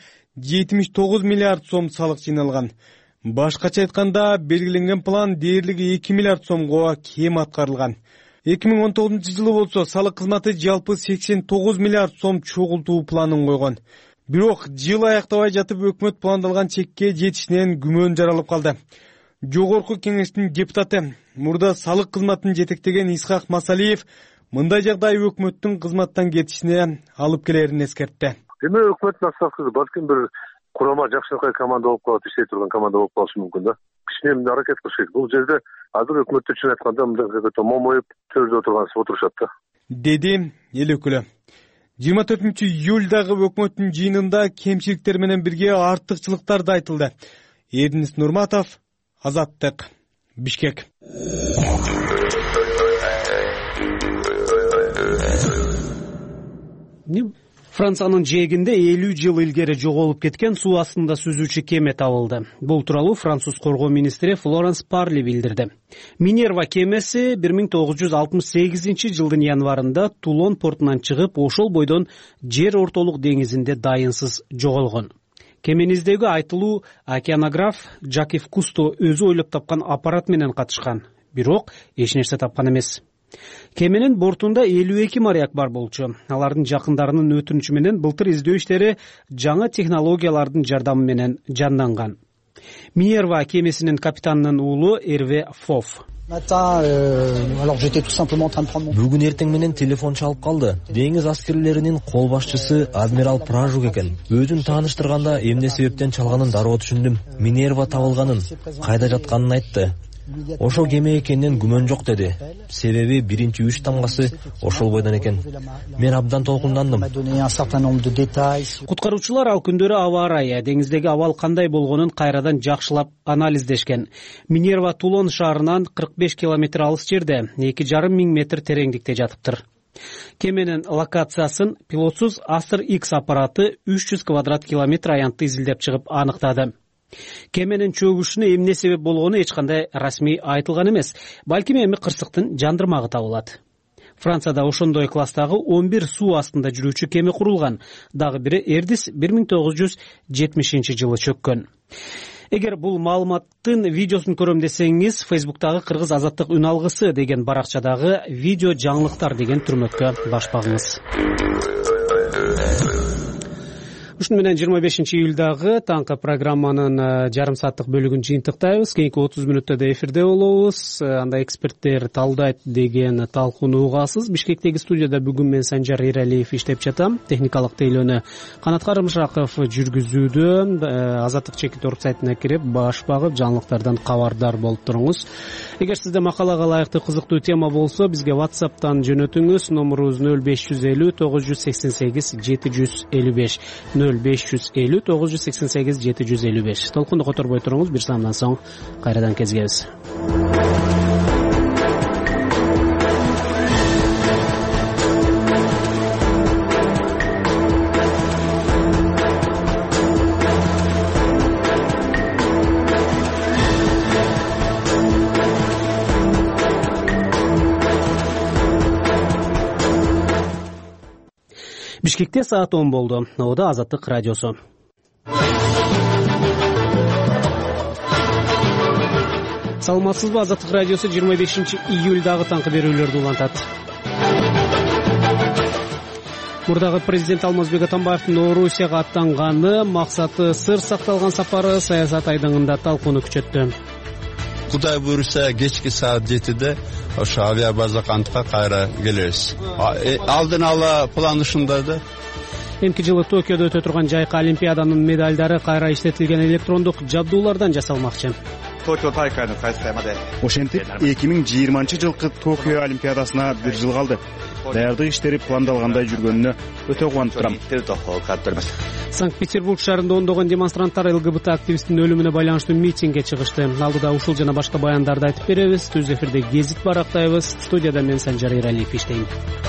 S12: 79 миллиард сом салык жыйналган. Башкача айтканда, белгиленген план дээрлиги 2 миллиард сомго кем аткарылган. 2019 жылы болсо салык кызматы жалпы 89 миллиард сом чогултуу планын койгон. Бирок жыл аяктабай жатып өкмөт пландалган чекке жетишинен күмөн жаралып калды. Жогорку кеңештин депутаты, мурда салык кызматын жетектеген Исхак Масалиев мындай жагдай өкмөттүн кызматтан кетишине алып келерин эскертти.
S13: Эми өкмөттүн ставкасы балким бир курама жакшынакай команда болуп калат, иштей турган команда болуп калышы мүмкүн да. Кичине аракет кылыш керек. Бул жерде азыр өкмөттү чын айтканда мындай момоюп төрдө отурушат да. Деди
S12: эл өкүлү. 24-июлдагы өкмөттүн жыйынында кемчиликтер менен бирге артыкчылыктар да айтылды. Эрдинис Нурматов, Азаттык, Бишкек.
S2: Франциянын жээгинде 50 жыл илгери жоголуп кеткен суу астында сүзүүчү кеме табылды. Бул тууралуу француз коргоо министри Флоренс Парли билдирди. Минерва кемеси 1968 жылдын январында Тулон портунан чыгып, ошол бойдон жер ортолук деңизинде дайынсыз жоголгон. Кемени издөөгө айтылуу океанограф Жакев Кусто өзү ойлоп тапкан аппарат менен катышкан. Бирок эч нерсе тапкан эмес. Кеменин бортунда 52 моряк бар болчу. Алардын жакындарынын өтүнүчү менен былтыр издөө иштери жаңы технологиялардын жардамы менен жанданган. Минерва кемесинин капитанынын уулу Эрве Фоф.
S14: Бүгүн эртең менен телефон чалып калды. Деңиз аскерлеринин кол башчысы адмирал Пражук экен. Өзүн тааныштырганда эмне себептен чалганын дароо түшүндүм. Минерва табылганын, кайда жатканын айтты. Ошол кеме экенинен күмөн жок деди. Себеби биринчи үч тамгасы ошол бойдон экен. Мен абдан толкундандым.
S2: Куткаруучулар ал күндөрү аба ырайы, деңиздеги абал кандай болгонун кайрадан жакшылап анализдешкен. Минерва Тулон шаарынан 45 километр алыс жерде, 2,5 миң метр тереңдикте жатыптыр. Кеменин локациясын пилотсуз Астер X аппараты 300 квадрат километр аянтты изилдеп чыгып аныктады. Кеменин чөгүшүнө эмне себеп болгону эч кандай расмий айтылган эмес. Балким эми кырсыктын жандырмагы табылат. Францияда ошондой класстагы 11 суу астында жүрүүчү кеме курулган. Дагы бири Эрдис 1970 жылы чөккөн. Эгер бул маалыматтын видеосун көрөм десеңиз, Facebook'тагы Кыргыз азаттык үн алгысы деген баракчадагы видео жаңылыктар деген түрмөккө башпагыңыз. Ушун менен 25-июлдагы таңкы программанын жарым сааттык бөлүгүн жыйынтыктайбыз. Кийинки 30 мүнөттө эфирде болобуз. Анда эксперттер талдайт деген талкууну угасыз. Бишкектеги студияда бүгүн мен Санжар Эралиев иштеп жатам. Техникалык тейлөөнү Канат Карымшаков жүргүзүүдө. Азаттык чекит орг сайтына кирип, баш багып, жаңылыктардан кабардар болуп туруңуз. Эгер сизде макалага ылайыктуу кызыктуу тема болсо, бизге WhatsApp'тан жөнөтүңүз. Номурубуз 0550 988 755 0550 988 755. Толкунду которбой туруңуз, бир саамдан соң кайрадан кезигебиз. Бишкекте саат 10 болду. Ода Азаттык радиосу. Саламатсызбы? Азаттык радиосу 25-июлдагы таңкы берүүлөрдү улантат. Мурдагы президент Алмазбек Атамбаевдин Орусияга аттанганы, максаты сыр сакталган сапары саясат айдыңында талкууну күчөттү.
S15: Кудай буйрса кечки саат 7-де ошо авиабаза кантка кайра келебиз. Алдын ала план ушундай.
S2: Эмки жылы Токиодо өтө турган жайкы олимпиаданын медалдары кайра иштетилген электрондук жабдуулардан жасалмакчы.
S11: Ошентип 2020-жылкы Токио олимпиадасына бир жыл калды. Даярдык иштери пландалгандай жүргөнүнө өтө кубанып турам.
S2: Санкт-Петербург шаарында ондогон демонстранттар ЛГБТ активисттин өлүмүнө байланыштуу митингге чыгышты. Алдыда ушул жана башка баяндарды айтып беребиз. Түз эфирде гезит барактайбыз. Студияда мен Санжар Иралиев иштейм.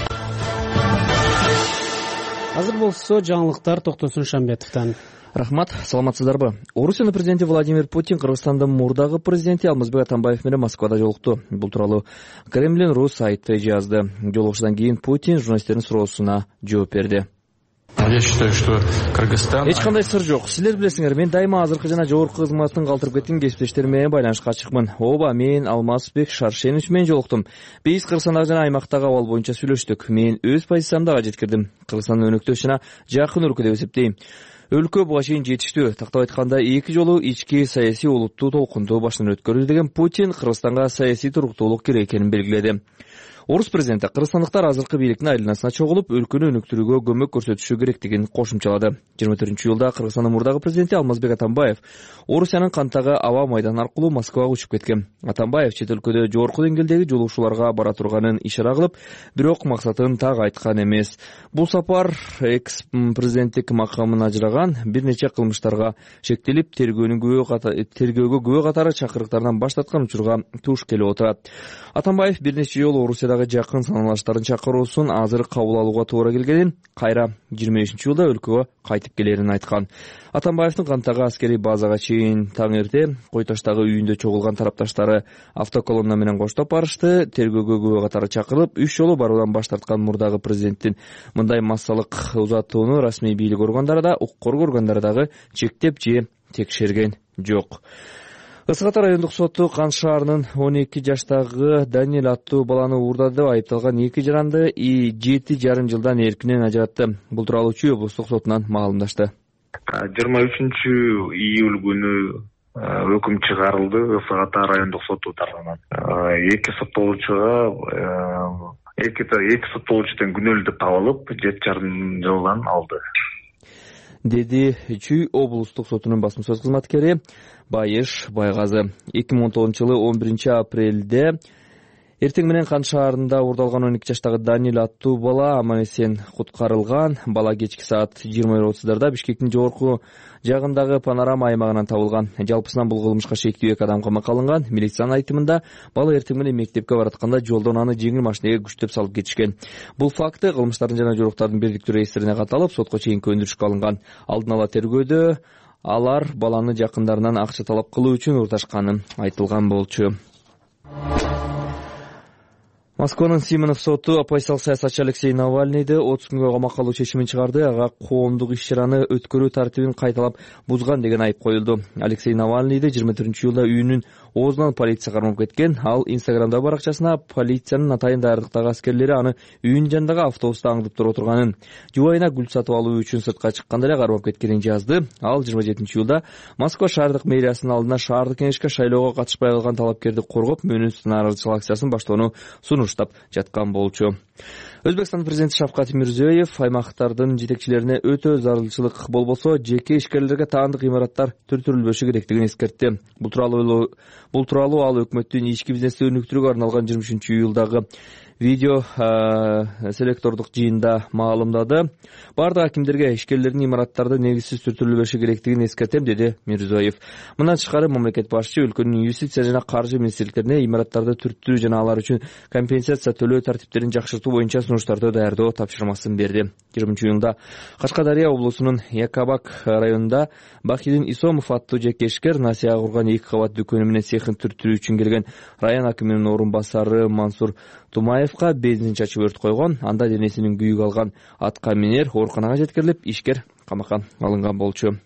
S2: Азыр болсо жаңылыктар Токтосун Шамбетовдон.
S14: Рахмат, саламатсыздарбы? Орусиянын президенти Владимир Путин Кыргызстандын мурдагы президенти Алмазбек Атамбаев менен Москвада жолукту. Бул тууралуу Кремлин.ру сайты жазды. Жолугушуудан кийин Путин журналисттердин суроосуна жооп берди.
S6: Я считаю, что Кыргызстан...
S14: Эч кандай сыр жок. Силер билесиңер, мен дайыма азыркы жана жогорку кызматын калтырып кеткен кесиптештерим менен байланышка ачыкмын. Ооба, мен Алмазбек Шаршенович менен жолуктум. Биз Кыргызстандагы жана аймактагы абал боюнча сүйлөштүк. Мен өз позициямды ага жеткирдим. Кыргызстандын өнөктөш жана жакын өлкө деп эсептейм. Өлкө буга чейин жетиштүү. Тактап айтканда, эки жолу ички саясий олуттуу толкунду башынан өткөрдү деген Путин Кыргызстанга саясий туруктуулук керек экенин белгиледи. Орус президенти кыргызстандыктар азыркы бийликтин айланасына чогулуп, өлкөнү өнүктүрүүгө көмөк көрсөтүшү керектигин кошумчалады. 24-июлда Кыргызстандын мурдагы президенти Алмазбек Атамбаев Орусиянын Кантагы аба майданы аркылуу Москвага учуп кеткен. Атамбаев чет өлкөдө жогорку деңгээлдеги жолугушууларга бара турганын ишара кылып, бирок максатын так айткан эмес. Бул сапар экс-президенттик макамын ажыраган бир нече кылмыштарга шектелип, тергөөгө күбө катары чакырыктардан баш тарткан учурга туш келип отурат. Атамбаев бир нече жолу Орусиядагы жакын саналаштарын чакыруусун азыр кабыл алууга туура келгенин, кайра 25-июлда өлкөгө кайтып келерин айткан. Атамбаевдин Кантагы аскерий базага чейин таң эрте Койташтагы үйүндө чогулган тарапташтары автоколонна менен коштоп барышты. Тергөөгө күбө катары чакырылып, 3 жолу баруудан баш тарткан мурдагы президенттин мындай массалык узатууну расмий бийлик органдары да, укук коргоо органдары дагы чектеп же текшерген жок. Ысык Ата райондук соту Кан шаарынын 12 жаштагы Даниэль аттуу баланы уурдады деп айыпталган 2 жаранды 7,5 жылдан эркинен ажыратты. Бул тууралуу Чүй облустук сотунан маалымдашты.
S16: 23-июль күнү өкүм чыгарылды Ысык Ата райондук соту тарабынан. Эки соттолуучудан күнөөлүү деп табылып, 7,5 жылдан алды.
S14: Деди Чүй облустук сотунун басма сөз кызматкери Байыш Байгазы. 2019-жылы 11-апрелде эртең менен Кан шаарында уурдалган 12 жаштагы Даниэль аттуу бала аман-эсен куткарылган. Бала кечки саат 20:30 Бишкектин жогорку жагындагы панорама аймагынан табылган. Жалпысынан бул кылмышка шектүү 2 адам камакка алынган. Милициянын айтымында бала эртең менен мектепке баратканда жолдон аны жеңил машинеге күчтөп салып кетишкен. Бул факты кылмыштардын жана жоруктардын бирдиктүү реестрине каталып, сотко чейинки өндүрүшкө алынган. Алдын ала тергөөдө алар баланы жакындарынан акча талап кылуу үчүн урташканы айтылган болчу. Москванын Симонов соту оппозициялык саясатчы Алексей Навальныйды 30 күнгө камакка алуу чечимин чыгарды. Ага коомдук иш-чараны өткөрүү тартибин кайталап бузган деген айып коюлду. Алексей Навальныйды 24-июлда үйүнүн оозунан полиция кармап кеткен. Ал Инстаграмда баракчасына полициянын атайын даярдыктагы аскерлери аны үйүнүн жанындагы автобуста аңдып туруп отурганын, жубайына гүл сатып алуу үчүн сыртка чыкканда эле кармап кеткенин жазды. Ал 27-июлда Москва шаардык мэриясынын алдына шаардык кеңешке шайлоого катышпай калган талапкерди коргоп, мөөнөтсүз нааразычылык акциясын баштоону сунуштап жаткан болчу. Өзбекстан президенти Шавкат Мирзиёев аймактардын жетекчилерине өтө зарылчылык болбосо, жеке ишкерлерге таандык имараттар түртүрүлбөшү керектигин эскертти. Бул тууралуу
S17: Бул тууралуу ал өкмөттүн ички бизнести өнүктүрүүгө арналган 23-июлдагы видео селектордук жыйында маалымдады. Бардык акимдерге ишкерлердин имараттарды негизсиз түртүлбөшү керектигин эскертем, деди Мирзиёев. Мындан тышкары мамлекет башчы өлкөнүн инвестиция жана каржы министрликтерине имараттарды түрттүү жана алар үчүн компенсация төлөө тартиптерин жакшыртуу боюнча сунуштарды даярдоо тапшырмасын берди. 20-июнда Кашкадария облусунун Якабак районунда Бахидин Исомов аттуу жекешкер насыя курган 2 кабат дүкөнү менен цехин түрттүрүү үчүн келген район акиминин орун басары Мансур Тумаевка бензин чачып өрт койгон. Анда денесинин күйүк алган атка минер ооруканага жеткирилип, ишкер камакка алынган болчу.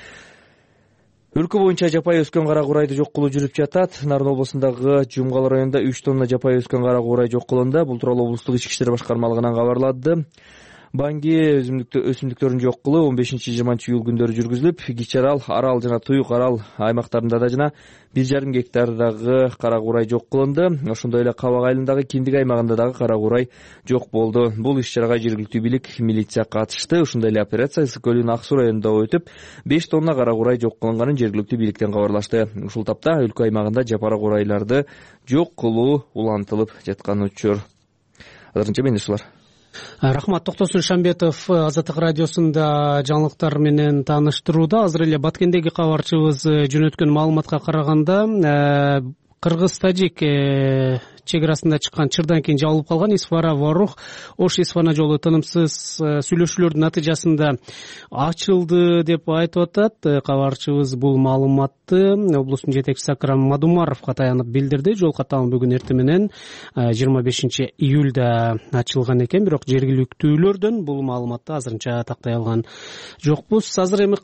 S17: Өлкө боюнча жапай өскөн кара курайды жок кылуу жүрүп жатат. Нарын облусундагы Жумгал районунда 3 тонна жапай өскөн кара курай жок кылынды. Бул тууралуу облустук ички иштер башкармалыгынан кабарлады. Банги өсүмдүктөрүн жок кылуу 15-20 июл күндөрү жүргүзүлүп, Кичарал, Арал жана Туюк Арал аймактарында да жана 1,5 гектардагы кара курай жок кылынды. Ошондой эле Кабак айылындагы Киндик аймагында дагы кара курай жок болду. Бул иш-чарага жергиликтүү бийлик, милиция катышты. Ошондой эле операция Ысык көлүнүн Ак Суу районунда өтүп, 5 тонна кара курай жок кылынганын жергиликтүү бийликтен кабарлашты. Ушул тапта өлкө аймагында жапара курайларды жок кылуу улантылып жаткан учур. Азырынча менде ушулар.
S2: Рахмат. Токтосун Шамбетов Азаттык радиосунда жаңылыктар менен тааныштырууда. Азыр эле Баткендеги кабарчыбыз жөнөткөн маалыматка караганда, Кыргыз-Тажик чек арасында чыккан чырдан кийин жабылып калган Исфара-Варух Ош-Исфана жолу тынымсыз сүйлөшүүлөрдүн натыйжасында ачылды деп айтып атат. Кабарчыбыз бул маалыматты облустун жетекчиси Акрам Мадумаровго таянып билдирди. Жол каталым бүгүн эртең менен 25 июлда ачылган экен, бирок жергиликтүүлөрдөн бул маалыматты азырынча тактай алган жокпуз. Азыр эми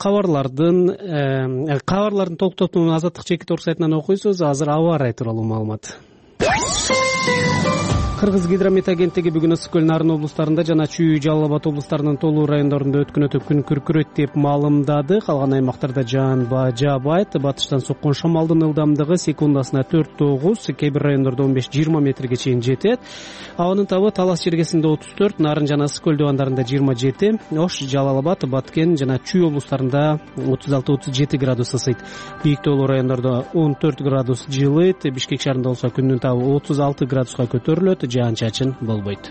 S2: кабарлардын толук топтун Азаттык чекит орг сайтынан окуйсуз. Азыр аба ырайы тууралуу маалымат. Кыргыз гидромет агенттиги бүгүн Ысык көл, Нарын облустарында жана Чүй, Жалал Абад облустарынын толуу райондорунда өткүнөтүп күн күркүрөйт деп маалымдады. Калган аймактарда жаан жаабайт. Батыштан соккон шамалдын ылдамдыгы секундасына 4-9, кээ бир райондордо 15-20 метрге чейин жетет. Абанын табы Талас жергесинде 34, Нарын жана Ысык көл дубандарында 27, Ош, Жалал Абад, Баткен жана Чүй облустарында 36-37 градус ысыйт. Бийик тоолуу райондордо 14 градус жылыйт. Бишкек шаарында болсо күндүн табы 36 градуска көтөрүлөт. Жаан-чачын болбойт.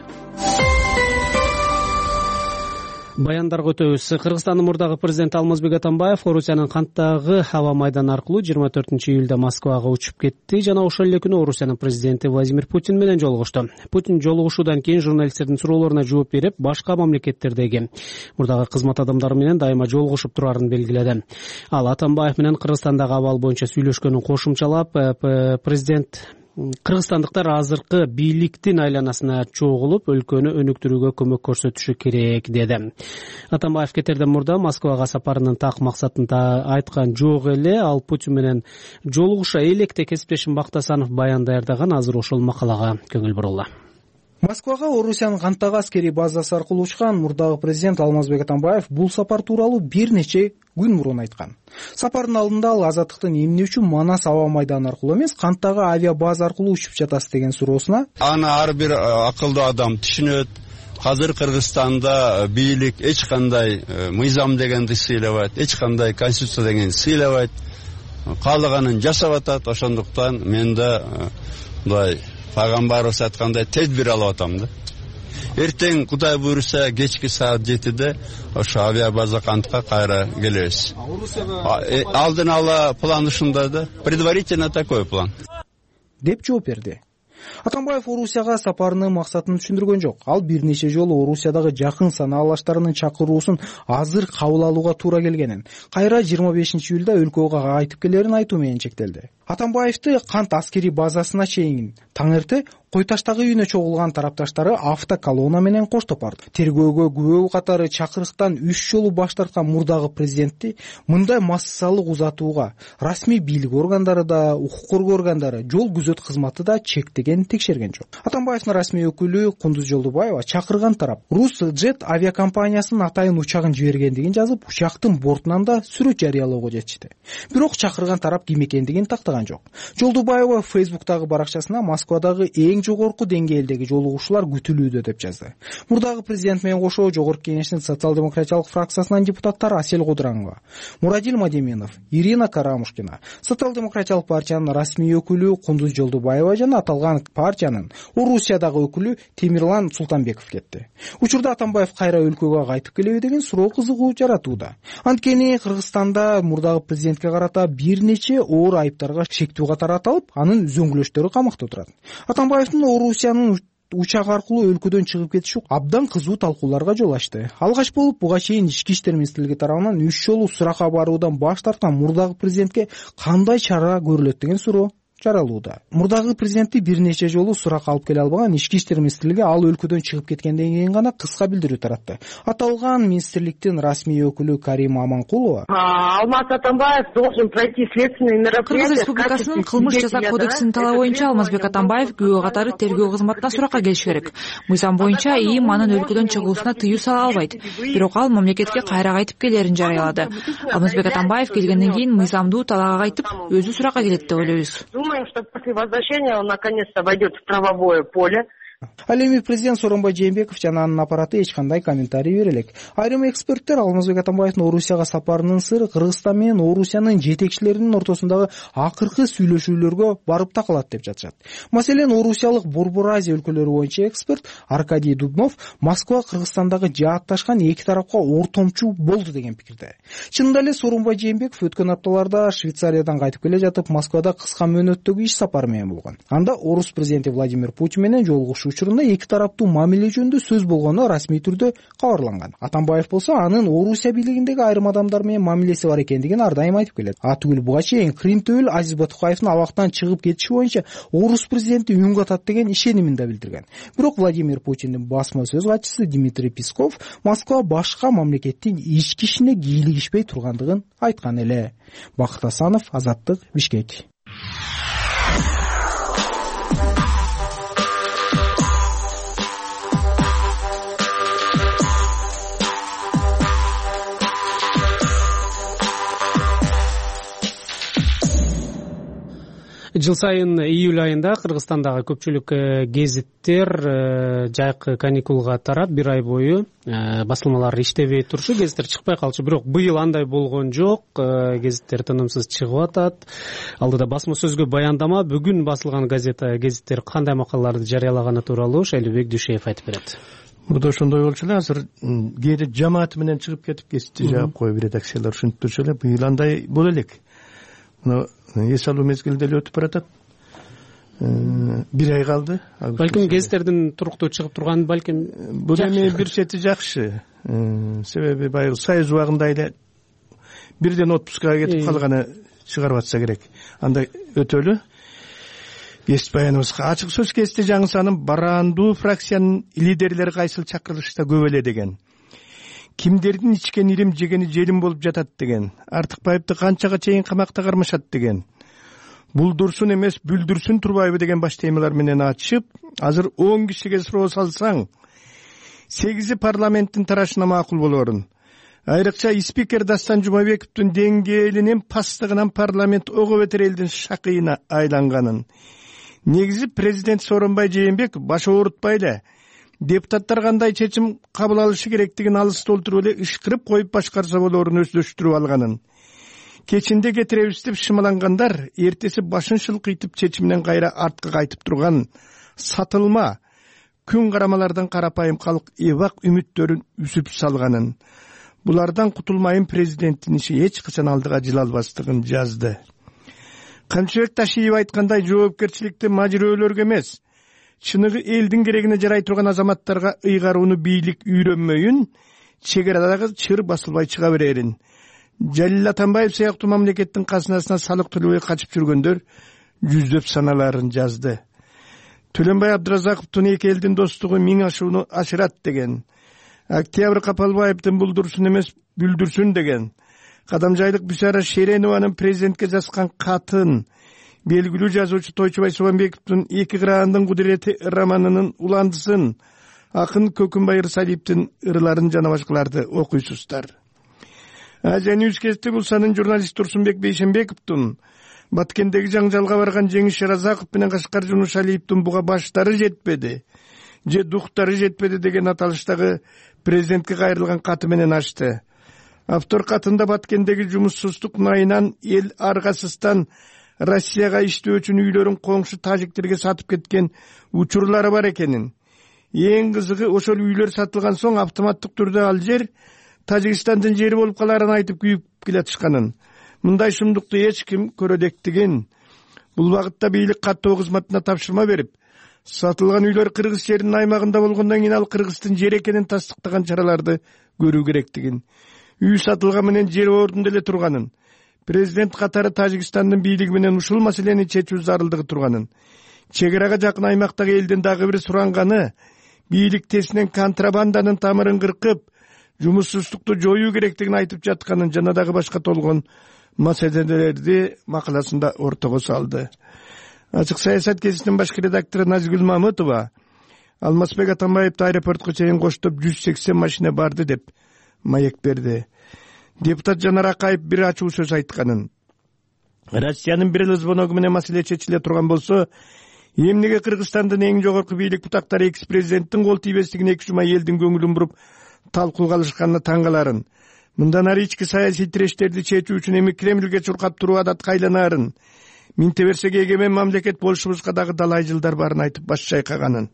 S2: Баяндарга өтөбүз. Кыргызстандын мурдагы президенти Алмазбек Атамбаев Орусиянын Канттагы аба майданы аркылуу 24-июлда Москвага учуп кетти жана ошол эле күнү Орусиянын президенти Владимир Путин менен жолугушту. Путин жолугушуудан кийин журналисттердин суроолоруна жооп берип, башка мамлекеттердеги мурдагы кызмат адамдары менен дайыма жолугушуп турарын белгиледи. Ал Атамбаев менен Кыргызстандагы абал боюнча сүйлөшкөнүн кошумчалап, президент кыргызстандыктар азыркы бийликтин айланасына чогулуп, өлкөнү өнүктүрүүгө көмөк көрсөтүшү керек деди. Атамбаев кетерден мурда Москвага сапарынын так максатын айткан жок эле. Ал Путин менен жолугуша электе кесиптешим Бактасанов баян даярдаган. Азыр ошол макалага көңүл бурулла.
S10: Москвага Орусиянын Канттагы аскерий базасы аркылуу учкан мурдагы президент Алмазбек Атамбаев бул сапар тууралуу бир нече күн мурун айткан. Сапардын алдында ал азаттыктын эмне үчүн Манас аба майданы аркылуу эмес, Канттагы авиабаза аркылуу учуп жатасыз деген суроосуна
S15: аны ар бир акылдуу адам түшүнөт. Азыр Кыргызстанда бийлик эч кандай мыйзам дегенди сыйлабайт, эч кандай конституция дегенди сыйлабайт. Каалаганын жасап атат. Ошондуктан мен да мындай Пайгамбарыбыз айткандай тедбир алып атам да. Эртең Кудай буйруса кечки саат 7-де ошо авиабаза Кантка кайра келебиз. Алдын ала план ушундай да. Предварительно такой план.
S10: деп жооп берди. Атамбаев Орусияга сапарынын максатын түшүндүргөн жок. Ал бир нече жолу Орусиядагы жакын санаалаштарынын чакыруусун азыр кабыл алууга туура келгенин, кайра 25-июлда өлкөгө айтып келерин айтуу менен чектелди. Атамбаевди Кант аскерий базасына чейин таңерте Койташтагы үйүнө чогулган тарапташтары автоколонна менен коштоп барды. Тергөөгө күбө катары чакырыктан 3 жолу баш тарткан мурдагы президентти мындай массалык узатууга расмий бийлик органдары да, укук коргоо органдары, жол күзөт кызматы да чектеген текшерген жок. Атамбаевдин расмий өкүлү Кундуз Жолдубаева чакырган тарап Русджет авиакомпаниясынын атайын учагын жибергендигин жазып, учактын бортунан да сүрөт жарыялоого жетишти. Бирок чакырган тарап ким экендигин тактаган турган жок. Жолдубаева Фейсбуктагы баракчасына Москвадагы эң жогорку деңгээлдеги жолугушуулар күтүлүүдө деп жазды. Мурдагы президент менен кошо Жогорку Кеңештин социал-демократиялык фракциясынын депутаттары Асель Кудранова, Мурадил Мадеминов, Ирина Карамушкина, социал-демократиялык партиянын расмий өкүлү Кундуз Жолдубаева жана аталган партиянын Орусиядагы өкүлү Темирлан Султанбеков кетти. Учурда Атамбаев кайра өлкөгө кайтып келеби деген суроо кызыгуу жаратууда. Анткени Кыргызстанда мурдагы президентке карата бир нече оор айыптарга шектүү катары аталып, анын үзөңгүлөштөрү камакта турат. Атамбаевдин Орусиянын учак аркылуу өлкөдөн чыгып кетиши абдан кызуу талкууларга жол ачты. Алгач болуп буга чейин Ички иштер министрлиги тарабынан 3 жолу суракка баруудан баш тарткан мурдагы президентке кандай чара көрүлөт деген суроо жаралууда. Мурдагы президентти бир нече жолу суракка алып келе албаган Ички иштер министрлиги ал өлкөдөн чыгып кеткенден кийин гана кыска билдирүү таратты. Аталган министрликтин расмий өкүлү Карима Аманкулова
S18: Алмаз Атамбаев должен пройти следственные мероприятия.
S19: Кыргыз Республикасынын кылмыш жаза кодексинин талабы боюнча Алмазбек Атамбаев күбө катары тергөө кызматына суракка келиши керек. Мыйзам боюнча ИИМ анын өлкөдөн чыгуусуна тыюу сала албайт. Бирок ал мамлекетке кайра кайтып келерин жарыялады. Алмазбек Атамбаев келгенден кийин мыйзамдуу талаага кайтып, өзү суракка келет деп ойлойбуз.
S18: Думаем, что после возвращения он наконец-то войдет в правовое поле.
S10: Ал эми президент Сооронбай Жээнбеков жана анын аппараты эч кандай комментарий бере элек. Айрым эксперттер Алмазбек Атамбаевдин Орусияга сапарынын сыры Кыргызстан менен Орусиянын жетекчилеринин ортосундагы акыркы сүйлөшүүлөргө барып такалат деп жатышат. Маселен, Орусиялык Борбор Азия өлкөлөрү боюнча эксперт Аркадий Дубнов Москва Кыргызстандагы жаатташкан эки тарапка ортомчу болду деген пикирде. Чынында эле Сооронбай Жээнбеков өткөн апталарда Швейцариядан кайтып келе жатып, Москвада кыска мөөнөттөгү иш сапары менен болгон. Анда орус президенти Владимир Путин менен жолугушуу учурунда эки тараптуу мамиле жөнүндө сөз болгону расмий түрдө кабарланган. Атамбаев болсо анын Орусия бийлигиндеги айрым адамдар менен мамилеси бар экендигин ар дайым айтып келет. Атүгүл буга чейин Крим түбүл Азиз Батукаевдин абактан чыгып кетиши боюнча орус президенти үн катат деген ишенимин да билдирген. Бирок Владимир Путиндин басма сөз катчысы Дмитрий Песков Москва башка мамлекеттин ички ишине кийлигишпей тургандыгын айткан эле. Бакыт Асанов, Азаттык, Бишкек.
S2: Жыл сайын июль айында Кыргызстандагы көпчүлүк гезиттер жайкы каникулга тарап, бир ай бою басылмалар иштебей турушу, гезиттер чыкпай калчу. Бирок быйыл андай болгон жок. Гезиттер тынымсыз чыгып атат. Алдыда басма сөзгө баяндама, бүгүн басылган гезиттер кандай макалаларды жарыялаганы тууралуу Шайлообек Дүйшеев айтып берет.
S20: Мурда ошондой болчу эле, азыр кээде жамааты менен чыгып кетип гезитти жаап коюп редакциялар ушинтип турчу эле. Быйыл андай боло элек. Эс алуу мезгилде эле өтүп баратат. Бир ай калды.
S2: Балким гезиттердин туруктуу чыгып турганы балким
S20: бул эми бир чети жакшы. Себеби баягы Союз убагында эле бирден отпускага кетип калганы чыгарып атса керек. Анда өтөлү. Гезит баяныбызга ачык сөз гезитте жаңы саным барандуу фракциянын лидерлери кайсыл чакырылышта көп эле деген. Кимдердин ичкен ирим жегени желим болуп жатат деген. Артыкбаевди канчага чейин камакта кармашат деген. Булдурсун эмес бүлдүрсүн турбайбы деген баш темалар менен ачып, азыр 10 кишиге суроо салсаң, 8 парламенттин тарашына макул болорун. Айрыкча спикер Дастан Жумабековдун деңгээлинин пастыгынан парламент ого бетер элдин шакыйына айланганын. Негизи президент Сооронбай Жээнбеков баш оорутпай эле депутаттар кандай чечим кабыл алышы керектигин алыс толтуруп эле ышкырып коюп башкарса болорун өздөштүрүп алганын. Кечинде кетиребиз деп шымалангандар эртеси башын шылкыйтып чечимден кайра артка кайтып турган сатылма күн карамалардан карапайым калк эбак үмүттөрүн үзүп салганын. Булардан кутулмайын президенттин иши эч качан алдыга жыла албастыгын жазды. Канчыбек Ташиев айткандай, жоопкерчиликти мажирөөлөргө эмес, чыныгы элдин керегине жарай турган азаматтарга ыйгарууну бийлик үйрөнмөйүн, чегарадагы чыр басылбай чыга берерин. Жалил Атамбаев сыяктуу мамлекеттин казынасына салык төлөбөй качып жүргөндөр жүздөп саналарын жазды. Төлөнбай Абдыразаковдун эки элдин достугу миң ашууну ашырат деген. Октябрь Капалбаевдин булдурсун эмес бүлдүрсүн деген. Кадамжайлык Бисара Шеренованын президентке жазган катын, белгилүү жазуучу Тойчубай Субанбековдун эки кыраандын кудурети романынын уландысын, акын Көкүнбай Ырсалиевдин ырларын жана башкаларды окуйсуздар. Азия Ньюс кезити Булсанын журналист Турсунбек Бейшенбековдун Баткендеги жаңжалга барган Жеңиш Шеразаков менен Кашкар Жунушалиевдин буга баштары жетпеди же дуктары жетпеди деген аталыштагы президентке кайрылган каты менен ачты. Автор катында Баткендеги жумуссуздук найынан эл аргасыздан Россияга иштөө үчүн үйлөрүн коңшу тажиктерге сатып кеткен учурлары бар экенин, эң кызыгы ошол үйлөр сатылган соң автоматтык түрдө ал жер Тажикстандын жери болуп каларын айтып күйүп келатышканын, мындай шумдукту эч ким көрөдектигин, бул багытта бийлик каттоо кызматына тапшырма берип, сатылган үйлөр Кыргыз жеринин аймагында болгондон кийин ал Кыргыздын жери экенин тастыктаган чараларды көрүү керектигин, үй сатылган менен жер ордунда эле турганын, президент катары Тажикстандын бийлиги менен ушул маселени чечүү зарылдыгы турганын, чек арага жакын аймактагы элдин дагы бир суранганы бийлик тесинен контрабанданын тамырын кыркып, жумуссуздукту жоюу керектигин айтып жатканын жана дагы башка толгон маселелерди макаласында ортого салды. Ачык саясат гезитинин башкы редактору Назгүл Мамытова Алмазбек Атамбаевди аэропортко чейин коштоп 180 машина барды деп маек берди. Депутат Жанар Акаев бир ачуу сөз айтканын, Россиянын бир эле звоногу менен маселе чечиле турган болсо, эмнеге Кыргызстандын эң жогорку бийлик бутактары экс-президенттин кол тийбестигин 2 жума элдин көңүлүн буруп талкууга алышканына таң каларын, мындан ары ички саясий тирештерди чечүү үчүн эми Кремльге чуркап туруу адатка айланаарын, минте берсек эгемен мамлекет болушубузга дагы далай жылдар барын айтып баш чайкаганын.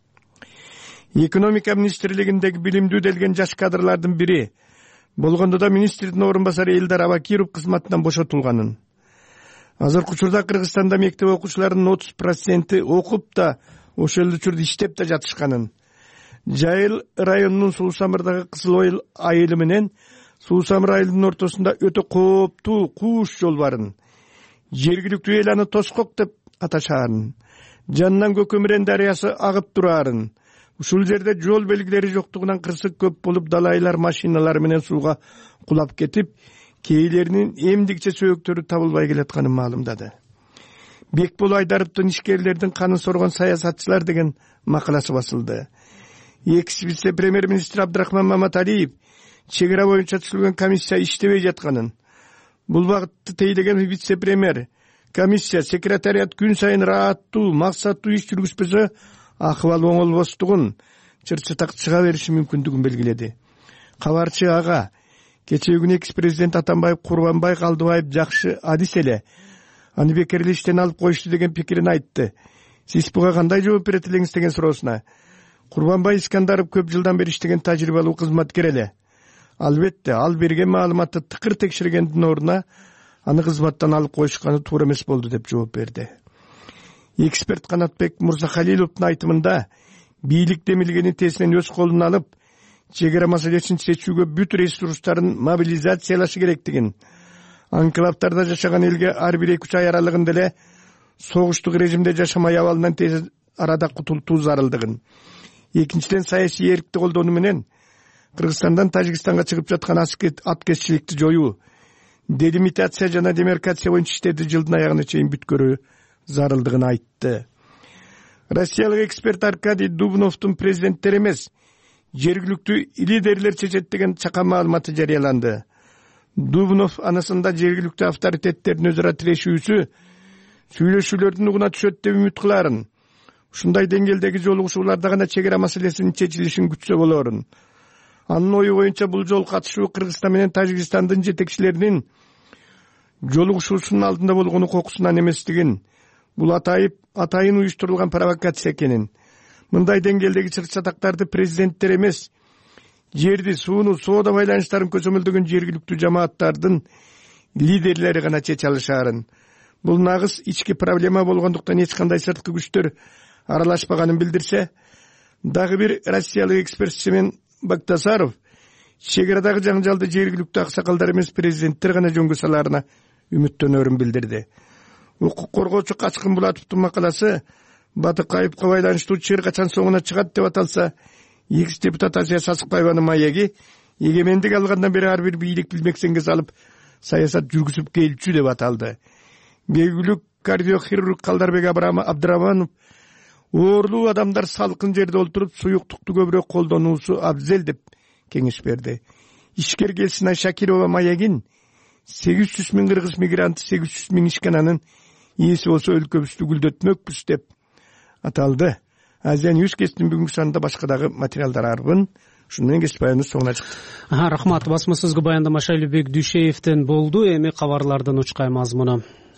S20: Экономика министрлигиндеги билимдүү делген жаш кадрлардын бири болгондо да министрдин орун басары Элдар Абакиров кызматынан бошотулганын. Азыркы учурда Кыргызстанда мектеп окуучуларынын 30% окуп да ошол учурда иштеп да жатышканын. Жайыл районунун Суусамырдагы Кызыл Ойыл айылы менен Суусамыр айылынын ортосунда өтө кооптуу кууш жол барын. Жергиликтүү эл аны Тоскок деп аташаарын. Жанынан Көкөмүрен дарыясы агып турарын. Ушул жерде жол белгилери жоктугунан кырсык көп болуп, далайлар машиналар менен сууга кулап кетип, кейлеринин эмдикче сөөктөрү табылбай келатканын маалымдады. Бекбол Айдаровдун ишкерлердин канын соргон саясатчылар деген макаласы басылды. Экс-вице-премьер-министр Абдрахман Маматалиев чек ара боюнча түзүлгөн комиссия иштебей жатканын, бул багытты тейлеген вице-премьер комиссия секретариат күн сайын ырааттуу, максаттуу иш жүргүзбөсө акыбал оңолбостугун, чырчытак чыга бериши мүмкүндүгүн белгиледи. Кабарчы ага кечээ күнү экс-президент Атамбаев Курбанбай Калдыбаев жакшы адис эле аны бекерли иштен алып коюшту деген пикирин айтты. Сиз буга кандай жооп берет элеңиз деген суроосуна Курбанбай Искандаров көп жылдан бери иштеген тажрыйбалуу кызматкер эле. Албетте, ал берген маалыматты тыкыр текширгендин ордуна аны кызматтан алып коюшканы туура эмес болду деп жооп берди. Эксперт Канатбек Мурзахалиловдун айтымында бийлик демилгени тесинен өз колуна алып, чек ара маселесин чечүүгө бүт ресурстарын мобилизациялашы керектигин, анклавтарда жашаган элге ар бир 2-3 ай аралыгында эле согуштук режимде жашамай абалынан тез арада кутултуу зарылдыгын, экинчиден саясий эркти колдонуу менен Кыргызстандан Тажикстанга чыгып жаткан аткезчиликти жоюу, делимитация жана демаркация боюнча иштерди жылдын аягына чейин бүткөрүү зарылдыгын айтты. Россиялык эксперт Аркадий Дубновдун президенттер эмес, жергиликтүү лидерлер чечет деген чакан маалыматы жарыяланды. Дубнов анасында жергиликтүү авторитеттердин өзара тирешүүсү, сүйлөшүүлөрдүн угуна түшөт деп үмүт кыларын. Ушундай деңгээлдеги жолугушууларда гана чек ара маселесинин чечилишин күтсө болорун. Анын ою боюнча бул жол катышуу Кыргызстан менен Тажикстандын жетекчилеринин жолугушуусунун алдында болгону кокусунан эместигин, бул атайын уюштурулган провокация экенин, мындай деңгээлдеги чыр-чатактарды президенттер эмес, жерди, сууну, соода байланыштарын көзөмөлдөгөн жергиликтүү жамааттардын лидерлери гана чече алышаарын. Бул нагыз ички проблема болгондуктан эч кандай сырткы күчтөр аралашпаганын билдирсе, дагы бир россиялык эксперт Семен Бактасаров чек арадагы жаңжалды жергиликтүү аксакалдар эмес президенттер гана жөнгө салаарына үмүттөнөрүн билдирди. Укук коргоочу Качкын Булатовдун макаласы Батыкаевга байланыштуу чыр качан соңуна чыгат деп аталса, экс-депутат Азия Сасыкбаеванын маеги эгемендик алгандан бери ар бир бийлик билмексенге салып саясат жүргүзүп келчү деп аталды. Белгилүү кардиохирург Калдарбек Абдыраманов оорлуу адамдар салкын жерде олтуруп суюктукту көбүрөөк колдонуусу абзел деп кеңеш берди. Ишкер Келсинай Шакирова маегин 800 миң кыргыз мигранты, 800 миң ишкананын ээси болсо өлкөбүздү гүлдөтмөкпүз деп аталды. Азия Ньюс кесиптин бүгүнкү санында башка дагы материалдар арбын. Ушуну менен кесип баяныбыз соңуна чыкты.
S2: Рахмат. Басмасызгы баяндама Шайлыбек Дүйшеевден болду. Эми кабарлардан учкай мазмуну.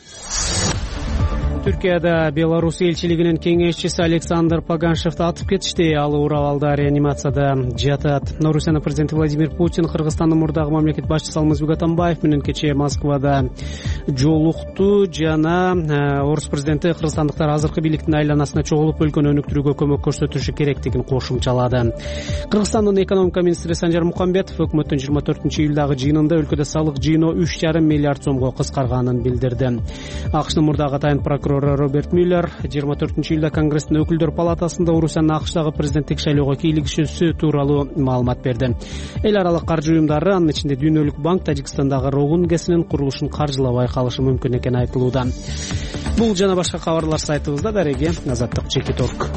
S2: Түркияда Беларусь элчилигинин кеңешчиси Александр Паганшевди атып кетишти. Ал оор абалда реанимацияда жатат. Орусиянын президенти Владимир Путин Кыргызстандын мурдагы мамлекет башчысы Алмазбек Атамбаев менен кечээ Москвада жолукту жана орус президенти кыргызстандыктар азыркы бийликтин айланасына чогулуп өлкөнү өнүктүрүүгө көмөк көрсөтүшү керектигин кошумчалады. Кыргызстандын экономика министри Санжар Мукамбетов өкмөттүн 24-июлдагы жыйынында өлкөдө салык жыйноо 3,5 миллиард сомго кыскарганын билдирди. АКШнын мурдагы атайын прокурор Роберт Мюллер 24-июлда Конгресстин өкүлдөр палатасында Орусиянын АКШдагы президенттик шайлоого кийлигишүүсү тууралуу маалымат берди. Эл аралык каржы уюмдары, анын ичинде Дүйнөлүк банк, Тажикстандагы Рогун ГЭСинин курулушун каржылабай калышы мүмкүн экени айтылууда. Бул жана башка кабарлар сайтыбызда. Дареги Азаттык Чекиторг.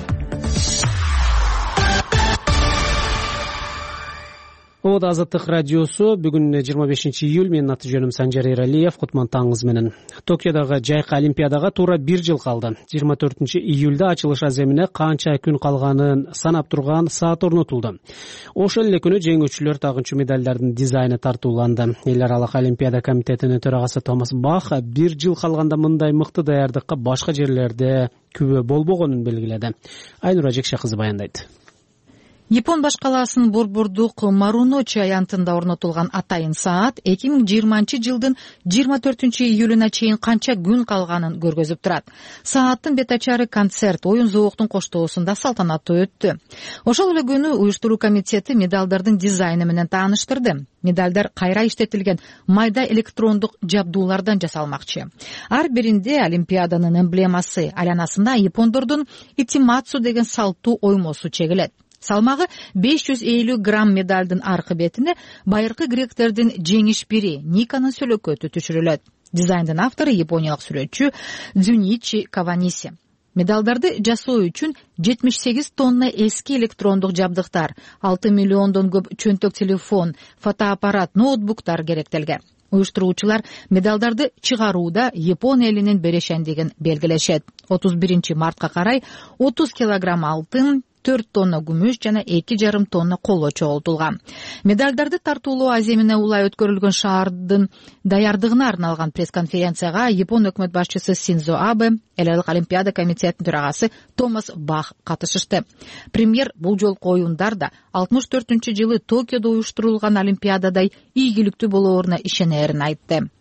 S2: Ода Азаттык радиосу бүгүн 25-июль. Менин аты жөнүм Санжар Эралиев. Кутман таңыңыз менен. Токиодагы жайкы олимпиадага туура 1 жыл калды. 24-июлда ачылыш аземине канча күн калганын санап турган саат орнотулду. Ошол эле күнү жеңүүчүлөр тагынчу медалдардын дизайны тартууланды. Эл аралык олимпиада комитетинин төрагасы Томас Бах 1 жыл калганда мындай мыкты даярдыкка башка жерлерде күбө болбогонун белгиледи. Айнура Жекше кызы баяндайт.
S21: Япон баш калаасынын борбордук Маруночи аянтында орнотулган атайын саат 2020 жылдын 24-июлуна чейин канча күн калганын көргөзүп турат. Сааттын бет ачары концерт, оюн зооктун коштоосунда салтанаттуу өттү. Ошол эле күнү уюштуруу комитети медалдардын дизайны менен тааныштырды. Медалдар кайра иштетилген майда электрондук жабдуулардан жасалмакчы. Ар биринде олимпиаданын эмблемасы, айланасында япондордун итиматсу деген салттуу оймосу чегилет. Салмагы 550 грамм медалдын аркы бетине байыркы гректердин жеңиш бири Никанын сөлөкөтү түшүрүлөт. Дизайндын автору япониялык сүрөтчү Дзюничи Каваниси. Медалдарды жасоо үчүн 78 тонна эски электрондук жабдыктар, 6 миллиондон көп чөнтөк телефон, фотоаппарат, ноутбуктар керектелген. Уюштуруучулар медалдарды чыгарууда Япон элинин берешендигин белгилешет. 31 мартка карай 30 килограмм алтын, 4 тонна күмүш жана 2,5 тонна коло чогултулган. Медалдарды тартуулоо аземине улай өткөрүлгөн шаардын даярдыгына арналган пресс-конференцияга Япон өкмөт башчысы Синдзо Абе, эл аралык олимпиада комитетинин төрагасы Томас Бах катышышты. Премьер бул жолку оюндар да 64-жылы Токиодо уюштурулган олимпиададай ийгиликтүү болооруна ишенерин айтты.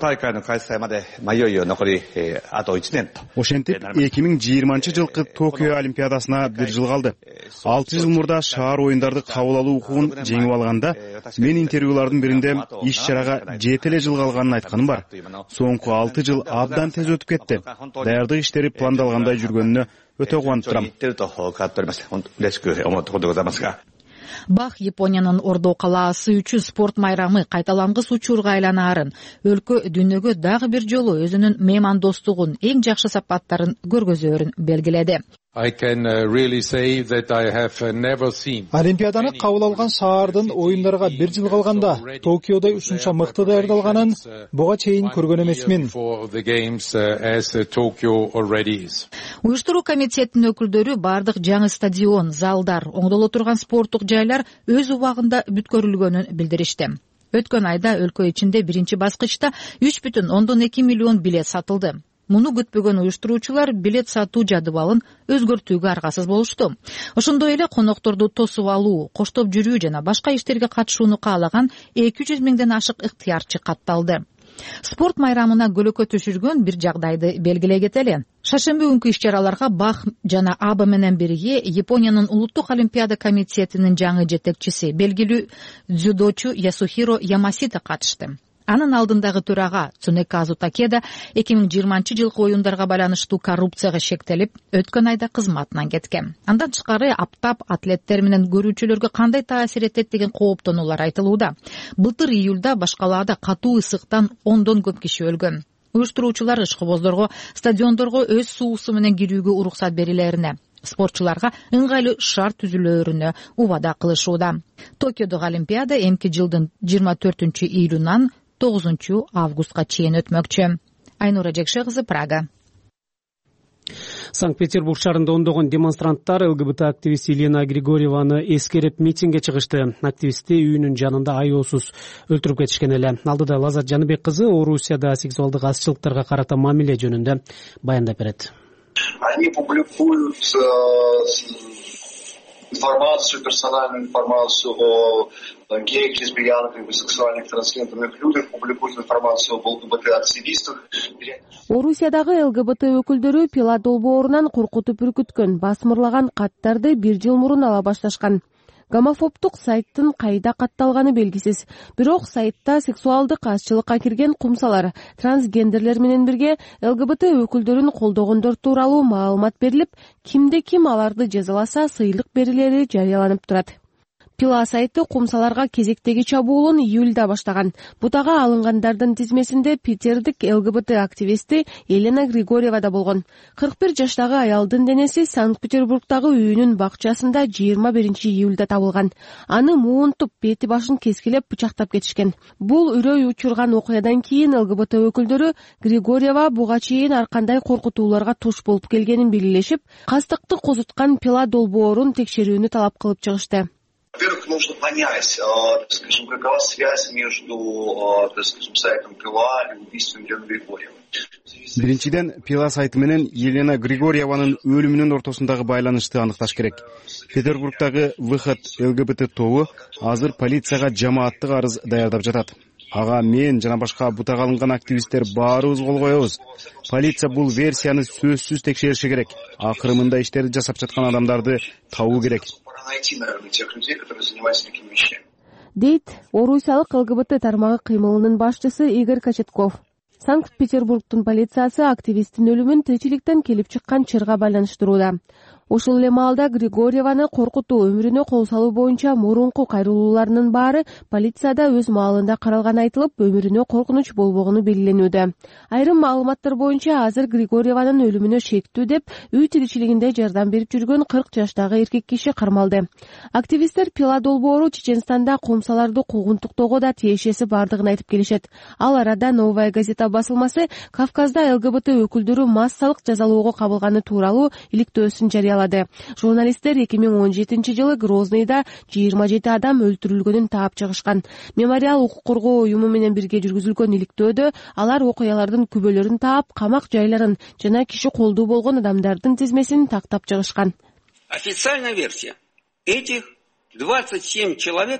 S11: Ошентип 2020 жылкы Токио олимпиадасына 1 жыл калды. 6 жыл мурда шаар оюндарды кабыл алуу укугун жеңип алганда мен интервьюлардын биринде иш-чарага 7 жыл калганын айтканым бар. Соңку 6 жыл абдан тез өтүп кетти. Даярдык иштери пландалгандай жүргөнүнө өтө кубанып турам.
S21: Бах Япониянын Ордо калаасы үчүн спорт майрамы кайталангыс учурга айланаарын, өлкө дүйнөгө дагы бир жолу өзүнүн меймандостугун, эң жакшы сапаттарын көргөзөөрүн белгиледи.
S10: Олимпиаданы кабыл алган шаардын оюндарга 1 жыл калганда Токиодо ушунча мыкты даярдалганын буга чейин көргөн эмесмин.
S21: Уюштуруу комитетинин өкүлдөрү бардык жаңы стадион, залдар, оңдоло турган спорттук жайлар өз убагында бүткөрүлгөнүн билдиришти. Өткөн айда өлкө ичинде биринчи баскычта 3,2 миллион билет сатылды. Муну күтпөгөн уюштуруучулар билет сатуу жадыбалын өзгөртүүгө аргасыз болушту. Ошондой эле конокторду тосуп алуу, коштоп жүрүү жана башка иштерге катышууну каалаган 200 миңден ашык ыктыярчы катталды. Спорт майрамына көлөкө түшүргөн бир жагдайды белгилей кетели. Шаршемби күнкү иш-чараларга Бах жана Аба менен бирге Япониянын улуттук олимпиада комитетинин жаңы жетекчиси, белгилүү дзюдочу Ясухиро Ямасита катышты. Анын алдындагы төрага Цунеказу Такеда 2020 жылкы оюндарга байланыштуу коррупцияга шектелип, өткөн айда кызматынан кеткен. Андан тышкары аптап атлеттер менен көрүүчүлөргө кандай таасир этет деген кооптонуулар айтылууда. Былтыр июлда баш калаада катуу ысыктан 10дон көп киши өлгөн. Уюштуруучулар ышкыбоздорго, стадиондорго өз суусу менен кирүүгө уруксат берилерине, спортчуларга ыңгайлуу шарт түзүлөөрүнө убада кылышууда. Токиодогу олимпиада эмки жылдын 24-июлунан 9-августка чейин өтмөкчү. Айнура Жекше кызы, Прага.
S2: Санкт-Петербург шаарында ондогон демонстранттар ЛГБТ активист Елена Григорьеваны эскерип митингге чыгышты. Активистти үйүнүн жанында аяосуз өлтүрүп кетишкен эле. Алдыда Лазат Жаныбек кызы Орусияда сексуалдык азчылыктарга карата мамиле жөнүндө баяндап берет.
S1: Они публикуют информацию, персональную информацию о геях, лесбиянках, бисексуальных, трансгендерных людях, публикуют информацию об ЛГБТ-активистах.
S22: Орусиядагы ЛГБТ өкүлдөрү Пила долбоорунан коркутуп үркүткөн, басмырлаган каттарды 1 жыл мурун ала башташкан. Гомофобдук сайттын кайда катталганы белгисиз. Бирок сайтта сексуалдык азчылыкка кирген кумсалар, трансгендерлер менен бирге ЛГБТ өкүлдөрүн колдогондор тууралуу маалымат берилип, кимде ким аларды жазаласа сыйлык берилери жарыяланып турат. Пила сайты кумсаларга кезектеги чабуулун июлда баштаган. Бутага алынгандардын тизмесинде питердик ЛГБТ активисти Елена Григорьева да болгон. 41 жаштагы аялдын денеси Санкт-Петербургдагы үйүнүн бакчасында 21 июлда табылган. Аны муунтуп, бети башын кескилеп бычактап кетишкен. Бул үрөй учурган окуядан кийин ЛГБТ өкүлдөрү Григорьева буга чейин ар кандай коркутууларга туш болуп келгенин белгилешип, кастыкты козуткан Пила долбоорун текшерүүнү талап кылып чыгышты.
S1: Во-первых, нужно понять, скажем, какова связь между, скажем, сайтом Пила и убийством Елены Григорьевой.
S11: Биринчиден, Пила сайты менен Елена Григорьеванын өлүмүнүн ортосундагы байланышты аныкташ керек. Петербургдагы Выход ЛГБТ тобу азыр полицияга жамааттык арыз даярдап жатат. Ага мен жана башка бутага алынган активисттер баарыбыз кол коебуз. Полиция бул версияны сөзсүз текшериши керек. Акыры мындай иштерди жасап жаткан адамдарды табуу керек.
S1: Найти, наверное, тех людей, которые занимаются такими вещами.
S22: Дейт Орусиялык ЛГБТ тармагы кыймылынын башчысы Игорь Кочетков. Санкт-Петербургдун полициясы активисттин өлүмүн тиричиликтен келип чыккан чырга байланыштырууда. Ошол эле маалда Григорьеваны коркутуу, өмүрүнө кол салуу боюнча мурунку кайрылууларынын баары полицияда өз маалында каралганы айтылып, өмүрүнө коркунуч болбогону белгиленүүдө. Айрым маалыматтар боюнча азыр Григорьеванын өлүмүнө шектүү деп үй тиричилигинде жардам берип жүргөн 40 жаштагы эркек киши кармалды. Активисттер Пила долбоору Чеченстанда кумсаларды куугунтуктоого да тиешеси бардыгын айтып келишет. Ал арада Новая газета басылмасы Кавказда ЛГБТ өкүлдөрү массалык жазалоого кабылганы тууралуу иликтөөсүн жарыялады. Журналисттер 2017 жылы Грознойда 27 адам өлтүрүлгөнүн таап чыгышкан. Мемориал укук коргоо уюму менен бирге жүргүзүлгөн иликтөөдө алар окуялардын күбөлөрүн таап, камак жайларын жана киши колдуу болгон адамдардын тизмесин тактап чыгышкан.
S23: Официальная версия. Этих 27 человек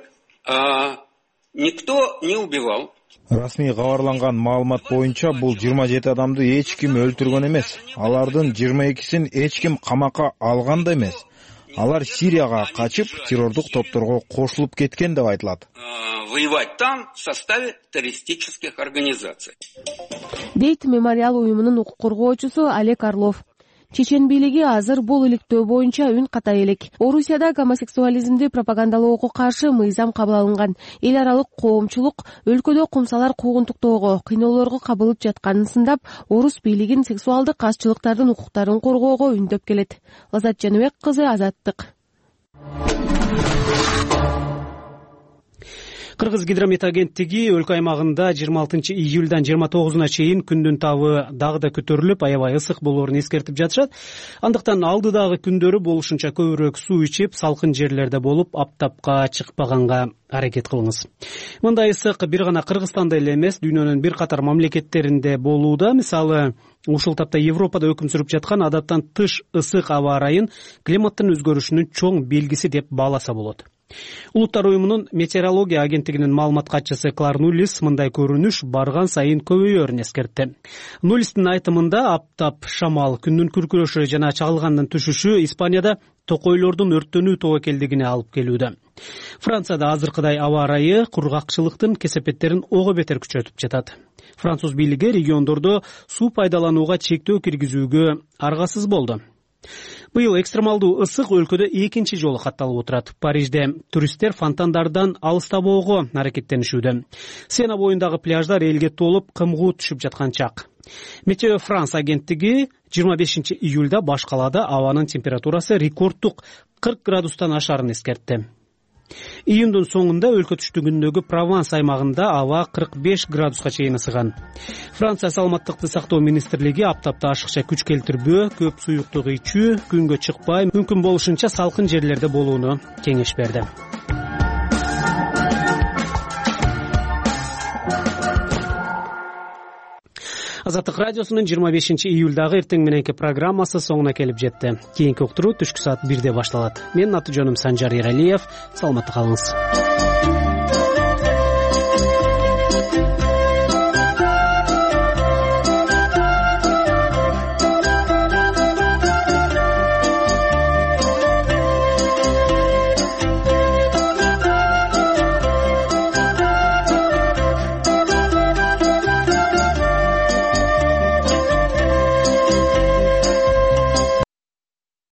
S23: никто не убивал.
S24: Расмий кабарланган маалымат боюнча бул 27 адамды эч ким өлтүргөн эмес. Алардын 22син эч ким камакка алган да эмес. Алар Сирияга качып, террордук топторго кошулуп кеткен деп айтылат.
S23: Воевать там в составе террористических организаций.
S22: Дейт мемориал уюмунун укук коргоочусу Олег Орлов. Чечен бийлиги азыр бул иликтөө боюнча үн катай элек. Орусияда гомосексуализмди пропагандалоого каршы мыйзам кабыл алынган. Эл аралык коомчулук өлкөдө кумсалар куугунтуктоого, кыйноолорго кабылып жатканын сындап, орус бийлигин сексуалдык азчылыктардын укуктарын коргоого үндөп келет. Лазат Жаныбек кызы, Азаттык.
S2: Кыргыз гидромет агенттиги өлкө аймагында 26 июлдан 29 чейин күндүн табы дагы да көтөрүлүп, аябай ысык болоорун эскертип жатышат. Андыктан алдыдагы күндөрү болушунча көбүрөөк суу ичип, салкын жерлерде болуп, аптапка чыкпаганга аракет кылыңыз. Мындай ысык бир гана Кыргызстанда эле эмес, дүйнөнүн бир катар мамлекеттеринде болууда. Мисалы, ушул тапта Европада өкүм сүрүп жаткан адаттан тыш ысык аба ырайын климаттын өзгөрүшүнүн чоң белгиси деп бааласа болот. Улуттар уюмунун метеорология агенттигинин маалымат катчысы Клар Нуллис мындай көрүнүш барган сайын көбөйөөрүн эскертти. Нуллистин айтымында аптап, шамал, күндүн күркүрөшү жана чагылгандын түшүшү Испанияда токойлордун өрттөнүү тобокелдигине алып келүүдө. Францияда азыркыдай аба ырайы кургакчылыктын кесепеттерин ого бетер күчөтүп жатат. Француз бийлиги региондордо суу пайдаланууга чектөө киргизүүгө аргасыз болду. Быйыл экстремалдуу ысык өлкөдө экинчи жолу катталып отурат. Парижде туристтер фонтандардан алыстабоого аракеттенишүүдө. Сена боюндагы пляждар элге толуп, кымгуу түшүп жаткан чак. Метео Франс агенттиги 25 июлда баш калаада абанын температурасы рекордтук 40 градустан ашарын эскертти. Июндун соңунда өлкө түштүгүндөгү Прованс аймагында аба 45 градуска чейин ысыган. Франция саламаттыкты сактоо министрлиги аптапта ашыкча күч келтирбөө, көп суюктук ичүү, күнгө чыкпай, мүмкүн болушунча салкын жерлерде болууну кеңеш берди. Азаттык радиосунун 25 июлдагы эртең мененки программасы соңуна келип жетти. Кийинки уктуруу түшкү саат 1де башталат. Менин аты жөнүм Санжар Эралиев. Саламатта калыңыз.